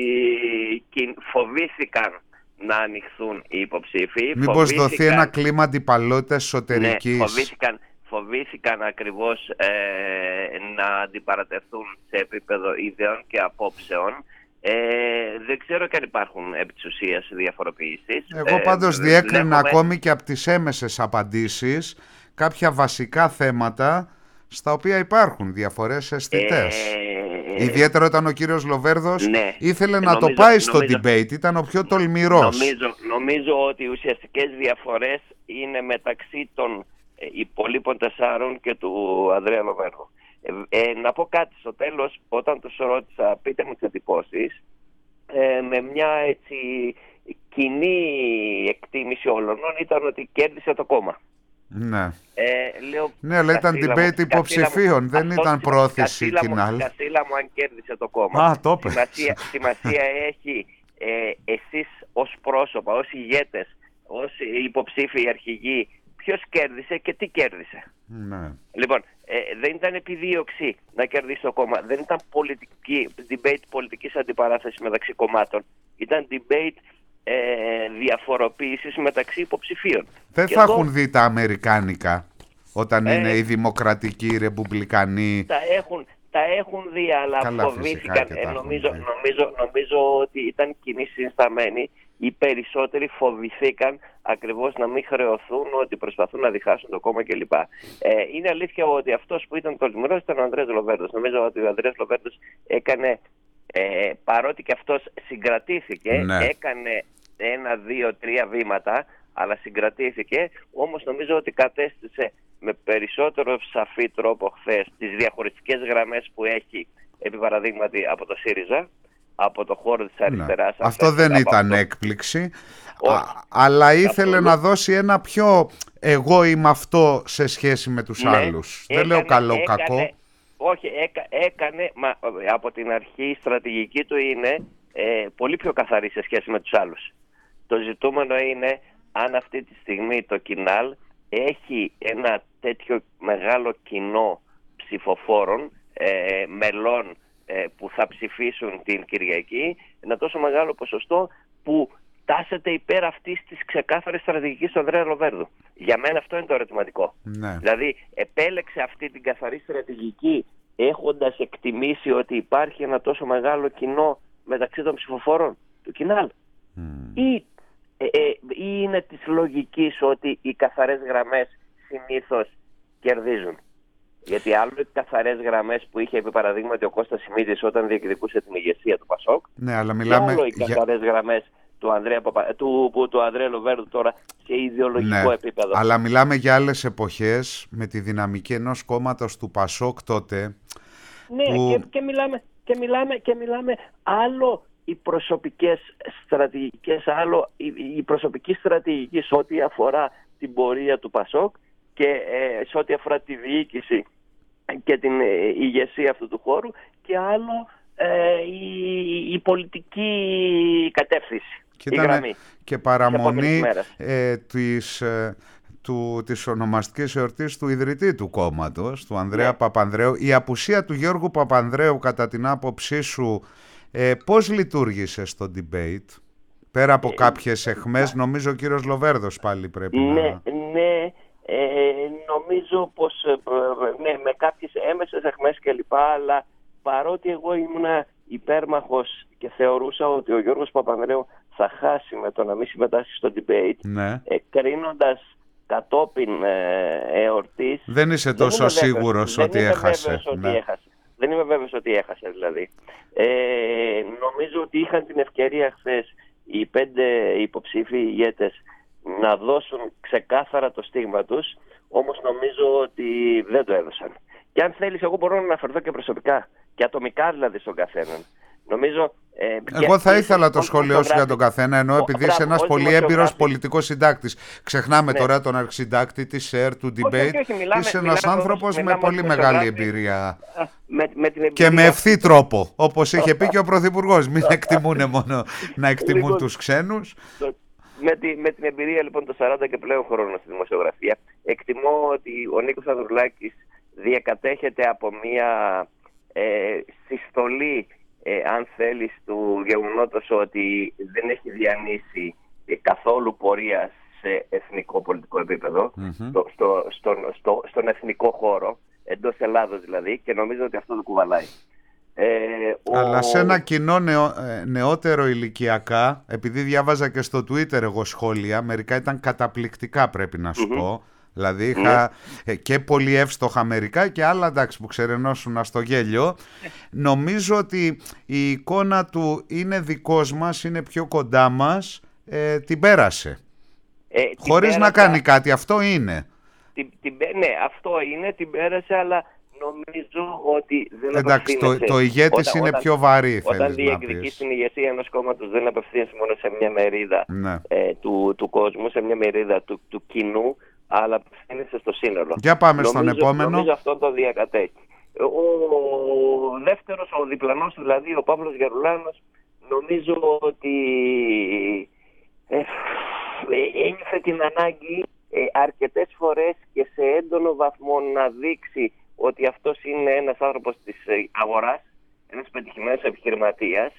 φοβήθηκαν να ανοιχθούν οι υποψήφοι. Μήπως δοθεί ένα κλίμα αντιπαλότητας εσωτερικής. Ναι, φοβήθηκαν ακριβώς να αντιπαρατεθούν σε επίπεδο ιδεών και απόψεων. Δεν ξέρω και αν υπάρχουν επί της ουσίας διαφοροποιήσεις. Εγώ πάντως διέκρινα ακόμη και από τις έμεσες απαντήσεις κάποια βασικά θέματα στα οποία υπάρχουν διαφορές αισθητές. Ιδιαίτερα όταν ο κύριος Λοβέρδος ήθελε να το πάει στο debate, ήταν ο πιο τολμηρός. Νομίζω ότι οι ουσιαστικές διαφορές είναι μεταξύ των υπολείπων 4 και του Ανδρέα Λοβέρδου. Να πω κάτι στο τέλος, όταν τους ρώτησα πείτε μου τις εντυπώσεις, με μια έτσι κοινή εκτίμηση όλων ήταν ότι κέρδισε το κόμμα. Ναι, λέω, αλλά ήταν debate υποψηφίων, δεν ήταν πρόθεση κοινάλ. Κασίλα μου αν κέρδισε το κόμμα. Σημασία έχει εσείς ως πρόσωπα, ως ηγέτες, ως υποψήφιοι αρχηγοί, ποιος κέρδισε και τι κέρδισε. Ναι. Λοιπόν, δεν ήταν επιδίωξη να κερδίσει το κόμμα, δεν ήταν debate πολιτικής αντιπαράθεσης μεταξύ κομμάτων, ήταν debate διαφοροποίησης μεταξύ υποψηφίων. Δεν θα έχουν δει τα αμερικάνικα όταν είναι οι δημοκρατικοί, οι ρεπουμπλικανοί. Τα έχουν δει, αλλά φοβήθηκαν. Νομίζω ότι ήταν κοινή συνισταμένη. Οι περισσότεροι φοβηθήκαν ακριβώς να μην χρεωθούν, ότι προσπαθούν να διχάσουν το κόμμα κλπ. Είναι αλήθεια ότι αυτός που ήταν τολμηρός ήταν ο Ανδρέας Λοβέρδος. Νομίζω ότι ο Ανδρέας Λοβέρδος έκανε, παρότι και αυτός συγκρατήθηκε, έκανε 1, 2, 3 βήματα, αλλά συγκρατήθηκε. Όμως νομίζω ότι κατέστησε με περισσότερο σαφή τρόπο χθες τις διαχωριστικές γραμμές που έχει, επί παραδείγματι, από το ΣΥΡΙΖΑ, από το χώρο της αριστεράς. Αυτό δεν ήταν έκπληξη, αλλά ήθελε να δώσει ένα πιο εγώ είμαι αυτό σε σχέση με τους άλλους. Δεν λέω καλό-κακό. Όχι, έκανε, από την αρχή η στρατηγική του είναι πολύ πιο καθαρή σε σχέση με τους άλλους. Το ζητούμενο είναι αν αυτή τη στιγμή το Κινάλ έχει ένα τέτοιο μεγάλο κοινό ψηφοφόρων, μελών που θα ψηφίσουν την Κυριακή, ένα τόσο μεγάλο ποσοστό που τάσεται υπέρ αυτής της ξεκάθαρης στρατηγικής του Ανδρέα Λοβέρδου. Για μένα αυτό είναι το ερωτηματικό. Ναι. Δηλαδή επέλεξε αυτή την καθαρή στρατηγική έχοντας εκτιμήσει ότι υπάρχει ένα τόσο μεγάλο κοινό μεταξύ των ψηφοφόρων του Κινάλ, ή είναι της λογικής ότι οι καθαρές γραμμές συνήθως κερδίζουν. Γιατί άλλο οι καθαρές γραμμές που είχε επί παραδείγματι ο Κώστας Σιμίδης όταν διεκδικούσε την ηγεσία του ΠΑΣΟΚ, ναι, αλλά μιλάμε άλλο οι καθαρές γραμμές του Ανδρέα Λοβέρδου τώρα σε ιδεολογικό επίπεδο. Αλλά μιλάμε για άλλες εποχές με τη δυναμική ενός κόμματος του Πασόκ τότε. Ναι, που... και μιλάμε άλλο οι προσωπικές στρατηγικές, άλλο η προσωπική στρατηγική σε ό,τι αφορά την πορεία του Πασόκ και σε ό,τι αφορά τη διοίκηση και την ηγεσία αυτού του χώρου, και άλλο η πολιτική κατεύθυνση, η γραμμή. Και παραμονή της ονομαστικής εορτής του ιδρυτή του κόμματος, του Ανδρέα Παπανδρέου. Η απουσία του Γιώργου Παπανδρέου, κατά την άποψή σου, πώς λειτουργήσε στο debate? Πέρα από κάποιες εχμές, νομίζω ο κύριος Λοβέρδος πάλι πρέπει να... Ναι, νομίζω πως με κάποιες έμεσες εχμές κλπ, αλλά παρότι εγώ ήμουν υπέρμαχος και θεωρούσα ότι ο Γιώργος Παπανδρέου θα χάσει με το να μην συμμετάσχει στο debate, κρίνοντας κατόπιν εορτής... Δεν είσαι τόσο σίγουρος ότι έχασε. Δεν είμαι βέβαιος ότι έχασε δηλαδή. Νομίζω ότι είχαν την ευκαιρία χθες οι 5 υποψήφοι ηγέτες να δώσουν ξεκάθαρα το στίγμα τους, όμως νομίζω ότι δεν το έδωσαν. Και αν θέλεις, εγώ μπορώ να αναφερθώ και προσωπικά και ατομικά δηλαδή στον καθέναν. Νομίζω, εγώ θα ήθελα το σχόλιο σου για τον καθένα, ενώ επειδή είσαι ένας πολύ έμπειρος πολιτικός συντάκτης. Ξεχνάμε τώρα τον αρχισυντάκτη της ΕΡ, του debate. Είσαι ένας άνθρωπος με πολύ μεγάλη εμπειρία και με ευθύ τρόπο, όπως είχε πει και ο Πρωθυπουργός. Μην εκτιμούν μόνο να εκτιμούν τους ξένους. Με την εμπειρία λοιπόν των 40 και πλέον χρόνων στη δημοσιογραφία, εκτιμώ ότι ο Νίκος Ανδρουλάκης διακατέχεται από μια συστολή, αν θέλεις, του γεγονότος ότι δεν έχει διανύσει καθόλου πορεία σε εθνικό πολιτικό επίπεδο, στον εθνικό χώρο, εντός Ελλάδος δηλαδή, και νομίζω ότι αυτό το κουβαλάει. Αλλά σε ένα κοινό νεότερο ηλικιακά, επειδή διάβαζα και στο Twitter εγώ σχόλια, μερικά ήταν καταπληκτικά, πρέπει να σου πω. Δηλαδή είχα και πολύ εύστοχα μερικά και άλλα, εντάξει, που ξερενώσουν στο γέλιο. Νομίζω ότι η εικόνα του είναι δικός μας, είναι πιο κοντά μας, την πέρασε. Χωρίς να κάνει κάτι, αυτό είναι. Ναι, αυτό είναι, την πέρασε, αλλά νομίζω ότι δεν εντάξει, το ηγέτης είναι πιο βαρύ. Όταν διεκδικείς την ηγεσία ενός κόμματος, δεν απευθύνεσαι μόνο σε μια μερίδα του κόσμου, σε μια μερίδα του κοινού, αλλά απευθύνεσαι στο σύνολο. Για πάμε στον επόμενο. Νομίζω αυτό το διακατέχει. Ο δεύτερος, ο διπλανός δηλαδή, ο Παύλος Γερουλάνος, νομίζω ότι ένιωθε την ανάγκη αρκετές φορές και σε έντονο βαθμό να δείξει ότι αυτός είναι ένας άνθρωπος της αγοράς, ένας πετυχημένος επιχειρηματίας,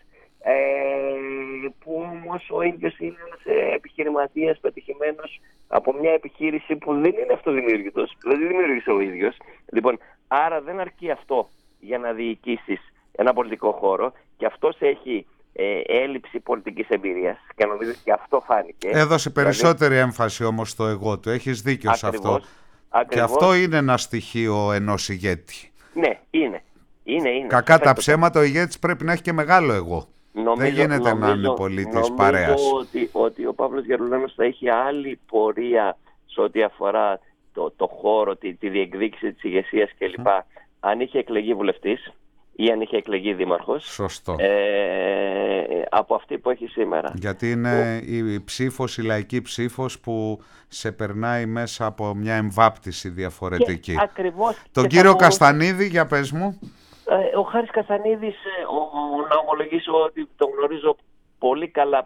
που όμως ο ίδιος είναι ένας επιχειρηματίας πετυχημένος από μια επιχείρηση που δεν είναι αυτοδημιουργητός, δεν δημιούργησε ο ίδιος. Λοιπόν, άρα δεν αρκεί αυτό για να διοικήσεις ένα πολιτικό χώρο, και αυτός έχει έλλειψη πολιτικής εμπειρίας και νομίζω και αυτό φάνηκε. Έδωσε περισσότερη έμφαση όμως στο εγώ του, έχεις δίκιο σε αυτό. Και αυτό είναι ένα στοιχείο ενός ηγέτη. Ναι, είναι. Κακά τα ψέματα, ο ηγέτης πρέπει να έχει και μεγάλο εγώ. Δεν γίνεται να είναι πολίτης παρέας. Νομίζω ότι ο Παύλος Γερουλάνος θα έχει άλλη πορεία σε ό,τι αφορά το χώρο, τη διεκδίκηση της ηγεσίας κλπ. Αν είχε εκλεγεί βουλευτής ή αν είχε εκλεγεί δήμαρχος. Σωστό. Από αυτή που έχει σήμερα. Γιατί είναι η ψήφος, η λαϊκή ψήφος που σε περνάει μέσα από μια εμβάπτιση διαφορετική. Ακριβώς. Τον κύριο Καστανίδη, για πες μου. Ο Χάρης Καστανίδης, να ομολογήσω ότι τον γνωρίζω πολύ καλά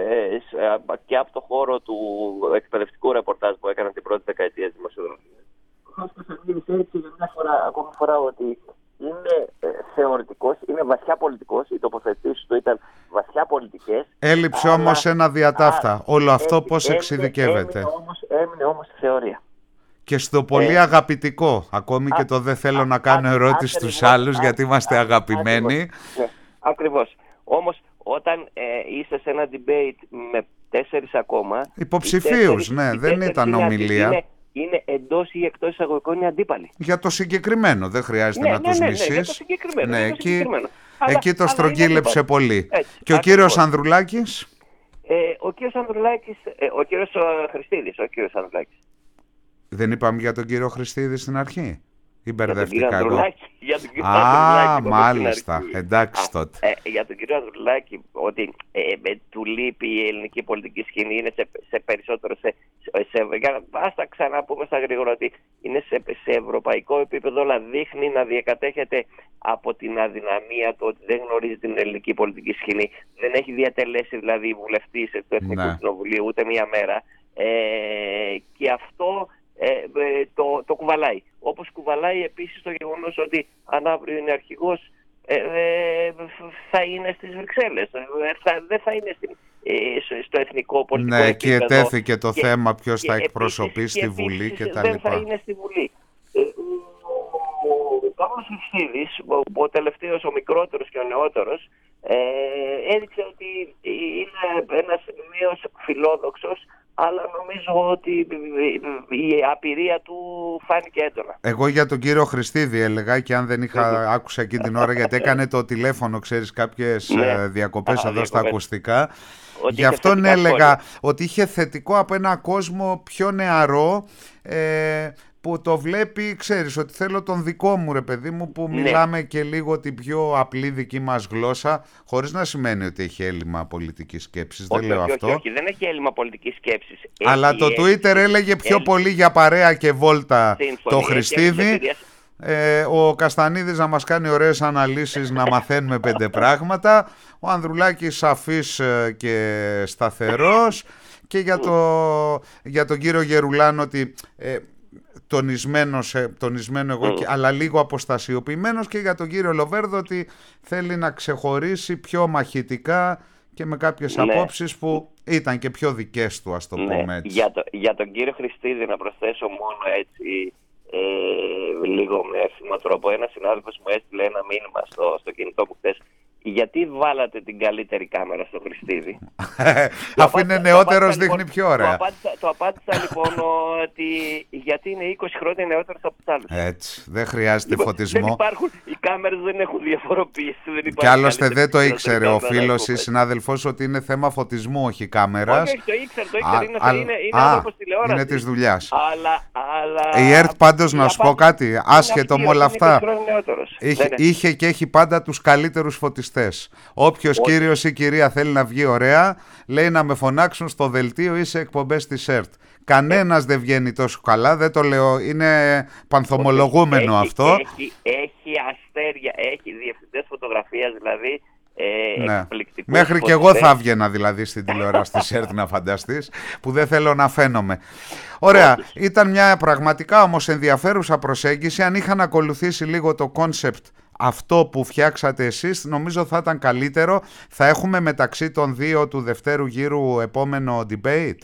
και από το χώρο του εκπαιδευτικού ρεπορτάζ που έκανα την πρώτη δεκαετία της δημοσιογραφίας. Ο Χάρης Καστανίδης έδειξε για μια ακόμη φορά ότι είναι θεωρητικός, είναι βαθιά πολιτικός, οι τοποθετήσεις του ήταν βαθιά πολιτικές. Έλειψε όμως ένα διατάφτα, όλο αυτό πώς εξειδικεύεται. Έμεινε όμως στη θεωρία. Και στο πολύ αγαπητικό, ακόμη και το δεν θέλω να κάνω ερώτηση στους άλλους γιατί είμαστε αγαπημένοι. Ακριβώς. Όμως όταν είσαι σε ένα debate με 4 ακόμα... Υποψηφίους, ναι, δεν ήταν ομιλία. Είναι εντός ή εκτός εισαγωγικών οι αντίπαλοι. Για το συγκεκριμένο, δεν χρειάζεται να τους μισείς. Για το συγκεκριμένο. Εκεί το στρογγύλεψε πολύ. Και ο κύριος Ανδρουλάκης. Ο κύριος Ανδρουλάκης, ο κύριος Χριστίδης, ο κύριος Ανδρουλάκης. Δεν είπαμε για τον κύριο Χριστίδη στην αρχή? Ή μπερδεύτηκα εγώ? Για τον κύριο Ανδρουλάκη. Μάλιστα, εντάξει τότε. Για τον κύριο Ανδρουλάκη, ότι του λείπει η ελληνική πολιτική σκηνή, είναι σε περισσότερο ας τα ξαναπούμε στα γρήγορα, ότι είναι σε ευρωπαϊκό επίπεδο, αλλά δείχνει να διακατέχεται από την αδυναμία του, ότι δεν γνωρίζει την ελληνική πολιτική σκηνή. Δεν έχει διατελέσει δηλαδή βουλευτής του Εθνικού Κοινοβουλίου ούτε μία μέρα. Και αυτό το κουβαλάει. Όπως κουβαλάει επίσης το γεγονός ότι αν αύριο είναι αρχηγός, θα είναι στις Βρυξέλλες, δεν θα είναι στο εθνικό πολιτικό επίπεδο. Ναι, και ετέθηκε το θέμα ποιος θα εκπροσωπεί στη Βουλή και τα λοιπά. λοιπά. Δεν θα είναι στη Βουλή. Ο Παύλος Χριστίδης, ο τελευταίος, ο μικρότερος και ο νεότερος, έδειξε ότι είναι ένας νέος φιλόδοξος, αλλά νομίζω ότι η απειρία του φάνηκε έντονα. Εγώ για τον κύριο Χριστίδη έλεγα, και αν δεν είχα άκουσα εκεί την ώρα, γιατί έκανε το τηλέφωνο, ξέρεις, κάποιες διακοπές εδώ στα ακουστικά. Γι' αυτόν έλεγα ότι είχε θετικό από ένα κόσμο πιο νεαρό, που το βλέπει, ξέρεις, ότι θέλω τον δικό μου, ρε παιδί μου, που μιλάμε και λίγο την πιο απλή δική μας γλώσσα, χωρίς να σημαίνει ότι έχει έλλειμμα πολιτικής σκέψης. Δεν λέω αυτό. Όχι, δεν έχει έλλειμμα πολιτικής σκέψης. Αλλά το Twitter έλεγε πιο πολύ για παρέα και βόλτα το Χριστίδη. Ο Καστανίδης να μας κάνει ωραίες αναλύσεις, να μαθαίνουμε 5 πράγματα. Ο Ανδρουλάκης σαφής και σταθερός. Και για τον κύριο Γερουλάνο, ότι τονισμένο εγώ, αλλά λίγο αποστασιοποιημένος, και για τον κύριο Λοβέρδο, ότι θέλει να ξεχωρίσει πιο μαχητικά και με κάποιες απόψεις που ήταν και πιο δικές του, ας το πούμε έτσι. Για τον κύριο Χριστίδη να προσθέσω μόνο έτσι λίγο με εύθυμο τρόπο. Ένας συνάδελφος μου έστειλε ένα μήνυμα στο κινητό μου χθες. Γιατί βάλατε την καλύτερη κάμερα στο Χριστίδη? Αφού είναι νεότερος, δείχνει πιο ωραία. Το απάντησα λοιπόν ότι γιατί είναι 20 χρόνια νεότερος από τους άλλους. Έτσι, δεν χρειάζεται φωτισμό. Δεν υπάρχουν, οι κάμερες δεν έχουν διαφοροποίηση. Και άλλωστε δεν το ήξερε ο φίλος ή συνάδελφός, ότι είναι θέμα φωτισμού, όχι κάμερας. Όχι, το ήξερε, είναι άνθρωπος τηλεόρασης. Είναι της δουλειάς. Αλλά η ΕΡΤ πάντως, να σου πω κάτι, άσχετο με όλα αυτά, είχε και έχει πάντα τους καλύτερους φωτιστές. Όποιος κύριος ή κυρία θέλει να βγει ωραία, λέει να με φωνάξουν στο δελτίο ή σε εκπομπές της ΕΡΤ. Κανένας δεν βγαίνει τόσο καλά, δεν το λέω, είναι πανθομολογούμενο αυτό. Έχει αστέρια, έχει διευθυντές φωτογραφίας, δηλαδή εκπληκτικούς. Μέχρι και εγώ θα βγαίνα δηλαδή στην τηλεόραση της ΕΡΤ, να φανταστείς, που δεν θέλω να φαίνομαι. Ωραία, ήταν μια πραγματικά όμως ενδιαφέρουσα προσέγγιση. Αν είχαν ακολουθήσει λίγο το κόνσεπτ αυτό που φτιάξατε εσείς, νομίζω θα ήταν καλύτερο. Θα έχουμε μεταξύ των δύο του δευτέρου γύρου επόμενο debate?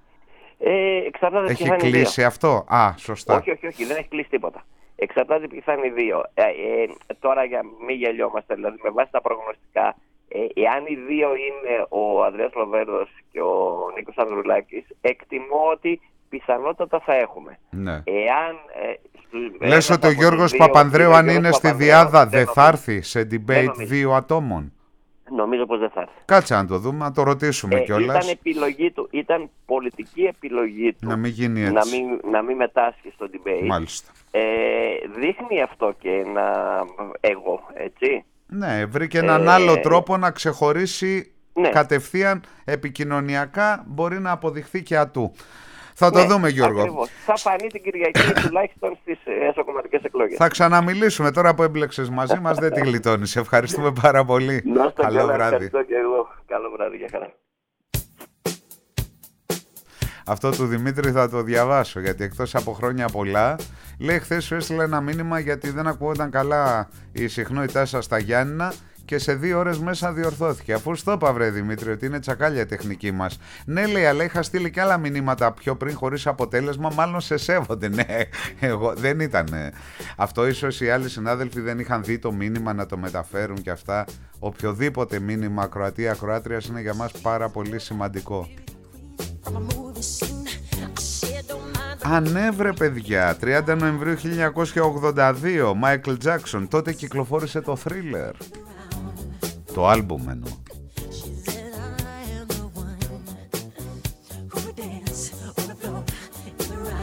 Έχει κλείσει αυτό? Σωστά. Όχι, δεν έχει κλείσει τίποτα. Εξαρτάται ποιοι θα είναι οι δύο. Τώρα, για μην γελιόμαστε, δηλαδή με βάση τα προγνωστικά, εάν οι δύο είναι ο Ανδρέας Λοβέρδος και ο Νίκος Ανδρουλάκης, εκτιμώ ότι πιθανότατα θα έχουμε. Ναι. Λες ότι ο Γιώργος Παπανδρέου, αν είναι στη Διάδα, δεν θα έρθει σε debate δύο ατόμων? Νομίζω πως δεν θα έρθει. Κάτσε να το δούμε, να το ρωτήσουμε κιόλας. Ήταν επιλογή του, ήταν πολιτική επιλογή του να μην γίνει έτσι, να μην μετάσχει στο debate. Μάλιστα. Δείχνει αυτό και ένα εγώ, έτσι. Ναι, βρήκε έναν άλλο τρόπο να ξεχωρίσει κατευθείαν επικοινωνιακά, μπορεί να αποδειχθεί και ατού. Θα το δούμε, Γιώργο. Ακριβώς. Θα φανεί την Κυριακή τουλάχιστον στις εσωκομματικές εκλογές. Θα ξαναμιλήσουμε τώρα που έμπλεξες μαζί μας, δεν τη γλιτώνεις. Ευχαριστούμε πάρα πολύ. Καλό βράδυ. Ευχαριστώ και εγώ. Καλό βράδυ, για χαρά. Αυτό του Δημήτρη θα το διαβάσω, γιατί εκτός από χρόνια πολλά, λέει χθες σου έστειλα ένα μήνυμα γιατί δεν ακούγονταν καλά η συχνότητά σας στα Γιάννηνα και σε 2 ώρες μέσα διορθώθηκε. Αφού στο είπα, βρε Δημήτρη, ότι είναι τσακάλια η τεχνική μας. Ναι, λέει, αλλά είχα στείλει και άλλα μηνύματα πιο πριν χωρίς αποτέλεσμα, μάλλον σε σέβονται. Ναι, εγώ δεν ήταν. Αυτό ίσως οι άλλοι συνάδελφοι δεν είχαν δει το μήνυμα να το μεταφέρουν και αυτά. Οποιοδήποτε μήνυμα ακροατή-ακροάτριας είναι για μας πάρα πολύ σημαντικό. Ανέβρε παιδιά, 30 Νοεμβρίου 1982, Michael Jackson, τότε κυκλοφόρησε το Thriller. Το άλμπουμ εννοώ.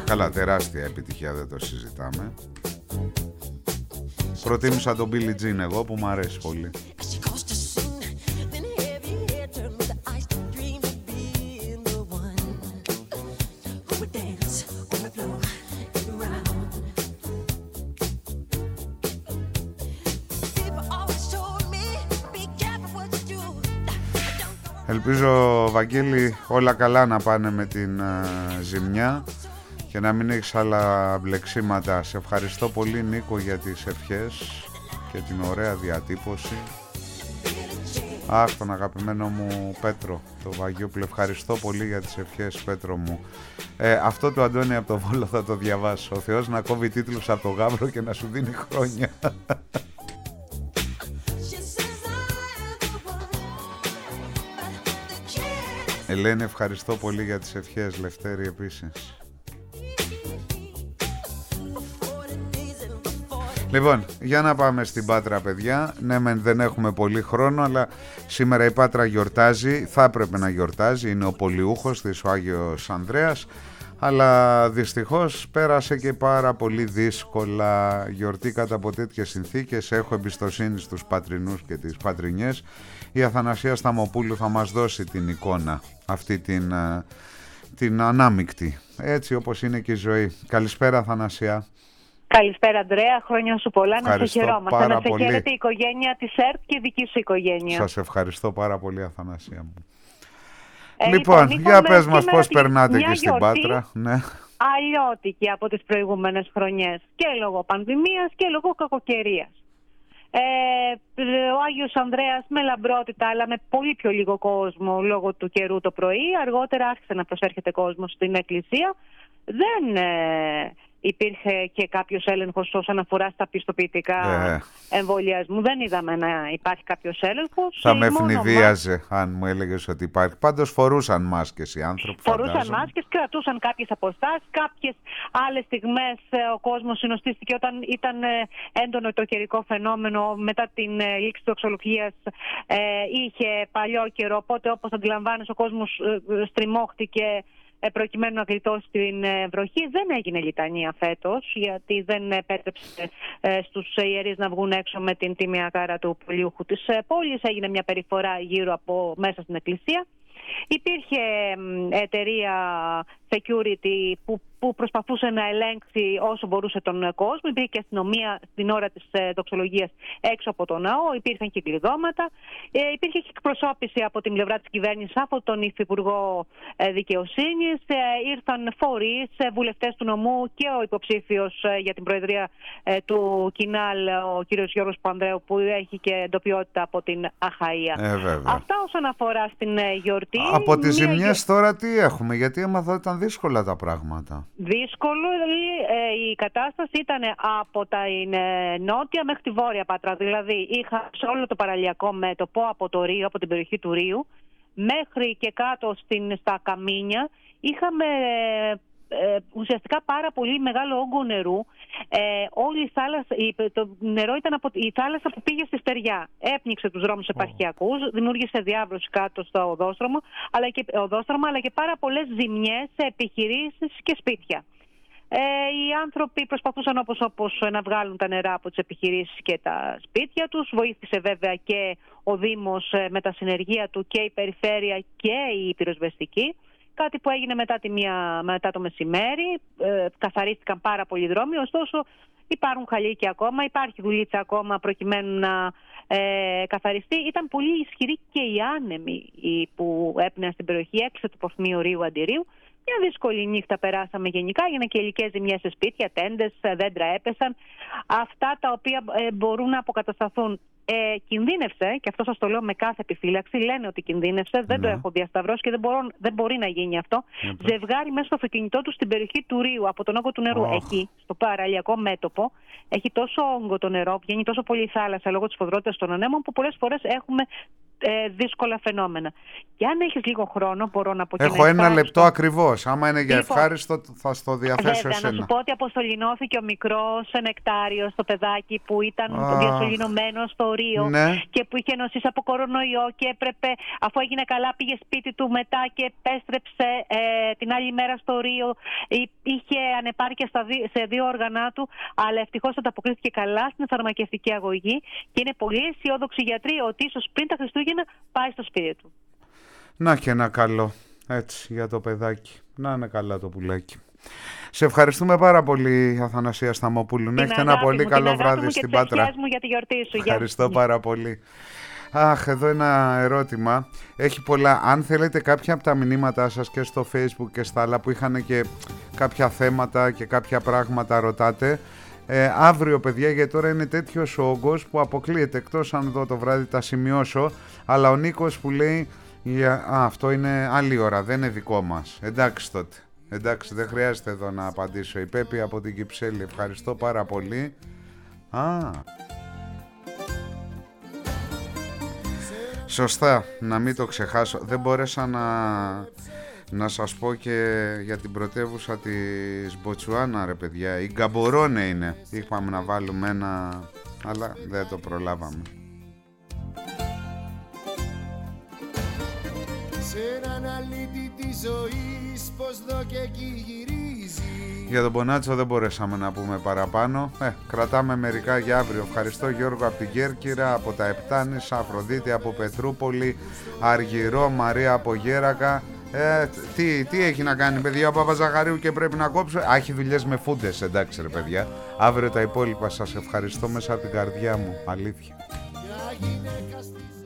Καλά, τεράστια επιτυχία, δεν το συζητάμε. Προτίμησα τον Billie Jean εγώ, που μου αρέσει πολύ. Ελπίζω, Βαγγέλη, όλα καλά να πάνε με την ζημιά και να μην έχεις άλλα μπλεξίματα. Σε ευχαριστώ πολύ, Νίκο, για τις ευχές και την ωραία διατύπωση. Αχ, τον αγαπημένο μου Πέτρο, το Βαγιόπουλο, ευχαριστώ πολύ για τις ευχές, Πέτρο μου. Αυτό το Αντώνη από το Βόλο θα το διαβάσω. Ο Θεός να κόβει τίτλους από το γάβρο και να σου δίνει χρόνια. Ελένη, ευχαριστώ πολύ για τις ευχές. Λευτέρη επίσης. Λοιπόν, για να πάμε στην Πάτρα, παιδιά. Ναι, δεν έχουμε πολύ χρόνο, αλλά σήμερα η Πάτρα γιορτάζει. Θα έπρεπε να γιορτάζει. Είναι ο πολιούχος της, ο Άγιος Ανδρέας. Αλλά δυστυχώς πέρασε και πάρα πολύ δύσκολα. Γιορτή κατά από τέτοιες συνθήκες. Έχω εμπιστοσύνη στους πατρινούς και τις πατρινιές. Η Αθανασία Σταμοπούλου θα μας δώσει την εικόνα, αυτή την ανάμεικτη, έτσι όπως είναι και η ζωή. Καλησπέρα, Αθανασία. Καλησπέρα, Ανδρέα. Χρόνια σου πολλά. Ευχαριστώ, να σε χαιρόμαστε. Να σε πολύ. χαίρεται η οικογένεια της ΕΡΤ και η δική σου οικογένεια. Σας ευχαριστώ πάρα πολύ, Αθανασία μου. Λοιπόν, για πες μας πώς περνάτε εκεί στην Πάτρα. Ναι. Αλλιώτικη από τις προηγούμενες χρονιές. Και λόγω πανδημίας και λόγω κακοκαιρίας. Ο Άγιος Ανδρέας με λαμπρότητα, αλλά με πολύ πιο λίγο κόσμο λόγω του καιρού το πρωί. Αργότερα άρχισε να προσέρχεται κόσμο στην εκκλησία. Δεν υπήρχε και κάποιος έλεγχος όσον αφορά στα πιστοποιητικά εμβολιασμού. Δεν είδαμε να υπάρχει κάποιος έλεγχος. Θα με ευνηδίαζε αν μου έλεγες ότι υπάρχει. Πάντως φορούσαν μάσκες οι άνθρωποι. Φορούσαν μάσκες, κρατούσαν κάποιες αποστάσεις. Κάποιες άλλες στιγμές ο κόσμος συνοστίστηκε όταν ήταν έντονο το καιρικό φαινόμενο. Μετά την λήξη της δοξολογίας είχε παλιό καιρό. Οπότε, όπως αντιλαμβάνεσαι, ο κόσμος στριμώχτηκε προκειμένου να γλιτώσει την βροχή. Δεν έγινε λιτανία φέτος, γιατί δεν επέτρεψε στους ιερείς να βγουν έξω με την τίμια κάρα του πολιούχου της πόλης. Έγινε μια περιφορά γύρω από μέσα στην εκκλησία. Υπήρχε εταιρεία security που προσπαθούσε να ελέγξει όσο μπορούσε τον κόσμο. Υπήρχε και αστυνομία στην ώρα της δοξολογίας έξω από τον ναό. Υπήρχαν και κλειδώματα. Υπήρχε και εκπροσώπηση από την πλευρά της κυβέρνησης από τον Υφυπουργό Δικαιοσύνης. Ήρθαν φορείς, βουλευτές του νομού και ο υποψήφιος για την Προεδρία του Κινάλ, ο κύριος Γιώργος Πανδρέου, που έχει και εντοπιότητα από την Αχαΐα. Αυτά όσον αφορά στην γιορτή. Από τις ζημιές τώρα τι έχουμε, γιατί έμαθα ήταν δύσκολα τα πράγματα. Δύσκολο η κατάσταση ήταν από τα νότια μέχρι τη βόρεια Πάτρα. Δηλαδή είχα σε όλο το παραλιακό μέτωπο από το Ρίο, από την περιοχή του Ρίου, μέχρι και κάτω στα Καμίνια. Είχαμε ουσιαστικά πάρα πολύ μεγάλο όγκο νερού. Όλη η θάλασσα, το νερό ήταν από η θάλασσα που πήγε στη στεριά. Έπνιξε τους δρόμους επαρχιακούς, δημιούργησε διάβρωση κάτω στο οδόστρωμο, αλλά και πάρα πολλές ζημιές σε επιχειρήσεις και σπίτια. Οι άνθρωποι προσπαθούσαν όπως να βγάλουν τα νερά από τις επιχειρήσεις και τα σπίτια τους. Βοήθησε βέβαια και ο Δήμος με τα συνεργεία του και η Περιφέρεια και η πυροσβεστική. Κάτι που έγινε μετά το μεσημέρι. Καθαρίστηκαν πάρα πολλοί δρόμοι, ωστόσο υπάρχουν χαλίκια ακόμα, υπάρχει δουλίτσα ακόμα προκειμένου να καθαριστεί. Ήταν πολύ ισχυροί και οι άνεμοι που έπνεαν στην περιοχή έξω του Πορθμίου Ρίου Αντιρίου. Μια δύσκολη νύχτα περάσαμε γενικά, έγιναν και υλικές ζημιές σε σπίτια, τέντες, δέντρα έπεσαν. Αυτά τα οποία μπορούν να αποκατασταθούν. Κινδύνευσε, και αυτό σας το λέω με κάθε επιφύλαξη, λένε ότι κινδύνευσε, δεν το έχω διασταυρώσει και δεν μπορεί να γίνει αυτό. Ζευγάρι μέσα στο αυτοκίνητό του στην περιοχή του Ρίου, από τον όγκο του νερού, εκεί, στο παραλιακό μέτωπο, έχει τόσο όγκο το νερό, βγαίνει τόσο πολύ θάλασσα λόγω της σφοδρότητας των ανέμων, που πολλές φορές έχουμε δύσκολα φαινόμενα. Και αν έχεις λίγο χρόνο, μπορώ να πω και έχω ένα λεπτό ακριβώς. Άμα είναι για ευχάριστο, θα στο διαθέσω βέβαια, εσένα. να σου πω ότι αποστολινώθηκε ο μικρός Νεκτάριος, το παιδάκι που ήταν διασωληνωμένο στο Ρίο, ναι, και που είχε νοσήσει από κορονοϊό και έπρεπε, αφού έγινε καλά, πήγε σπίτι του μετά και επέστρεψε την άλλη μέρα στο Ρίο. Είχε ανεπάρκεια σε 2 όργανα του, αλλά ευτυχώς ανταποκρίθηκε καλά στην φαρμακευτική αγωγή και είναι πολύ αισιόδοξοι οι γιατροί ότι ίσως πριν τα Χριστούγεννα πάει στο σπίτι του. Να και ένα καλό, έτσι, για το παιδάκι. Να είναι καλά το πουλάκι. Σε ευχαριστούμε πάρα πολύ, Αθανασία Σταμόπουλου. Να έχετε ένα πολύ καλό βράδυ στην Πάτρα. Μου για τη γιορτή σου. Ευχαριστώ πάρα πολύ. Αχ, εδώ ένα ερώτημα. Έχει πολλά. Αν θέλετε κάποια από τα μηνύματά σας και στο Facebook και στα άλλα που είχαν και κάποια θέματα και κάποια πράγματα ρωτάτε, αύριο, παιδιά, γιατί τώρα είναι τέτοιος ο όγκος που αποκλείεται, εκτός αν δω το βράδυ τα σημειώσω, αλλά ο Νίκος που λέει αυτό είναι άλλη ώρα, δεν είναι δικό μας. Εντάξει τότε. Εντάξει, δεν χρειάζεται εδώ να απαντήσω. Η Πέπη από την Κυψέλη, ευχαριστώ πάρα πολύ. Σωστά, να μην το ξεχάσω. Δεν μπόρεσα να σας πω και για την πρωτεύουσα της Μποτσουάνα, ρε παιδιά. Η Γκαμπορόνε είναι. Είπαμε να βάλουμε ένα, αλλά δεν το προλάβαμε. Σε έναν αλήτη της ζωής, πως δω και εκεί γυρίζει. Για τον Πονάτσο δεν μπορέσαμε να πούμε παραπάνω. Κρατάμε μερικά για αύριο. Ευχαριστώ Γιώργο από την Κέρκυρα, από τα Επτάνησα, Αφροδίτη από Πετρούπολη, Αργυρό, Μαρία από Γέρακα. Τι έχει να κάνει, παιδιά, ο Παπαζαχαρίου και πρέπει να κόψω. Έχει δουλειές με φούντες, εντάξει ρε παιδιά. Αύριο τα υπόλοιπα. Σας ευχαριστώ μέσα από την καρδιά μου, αλήθεια.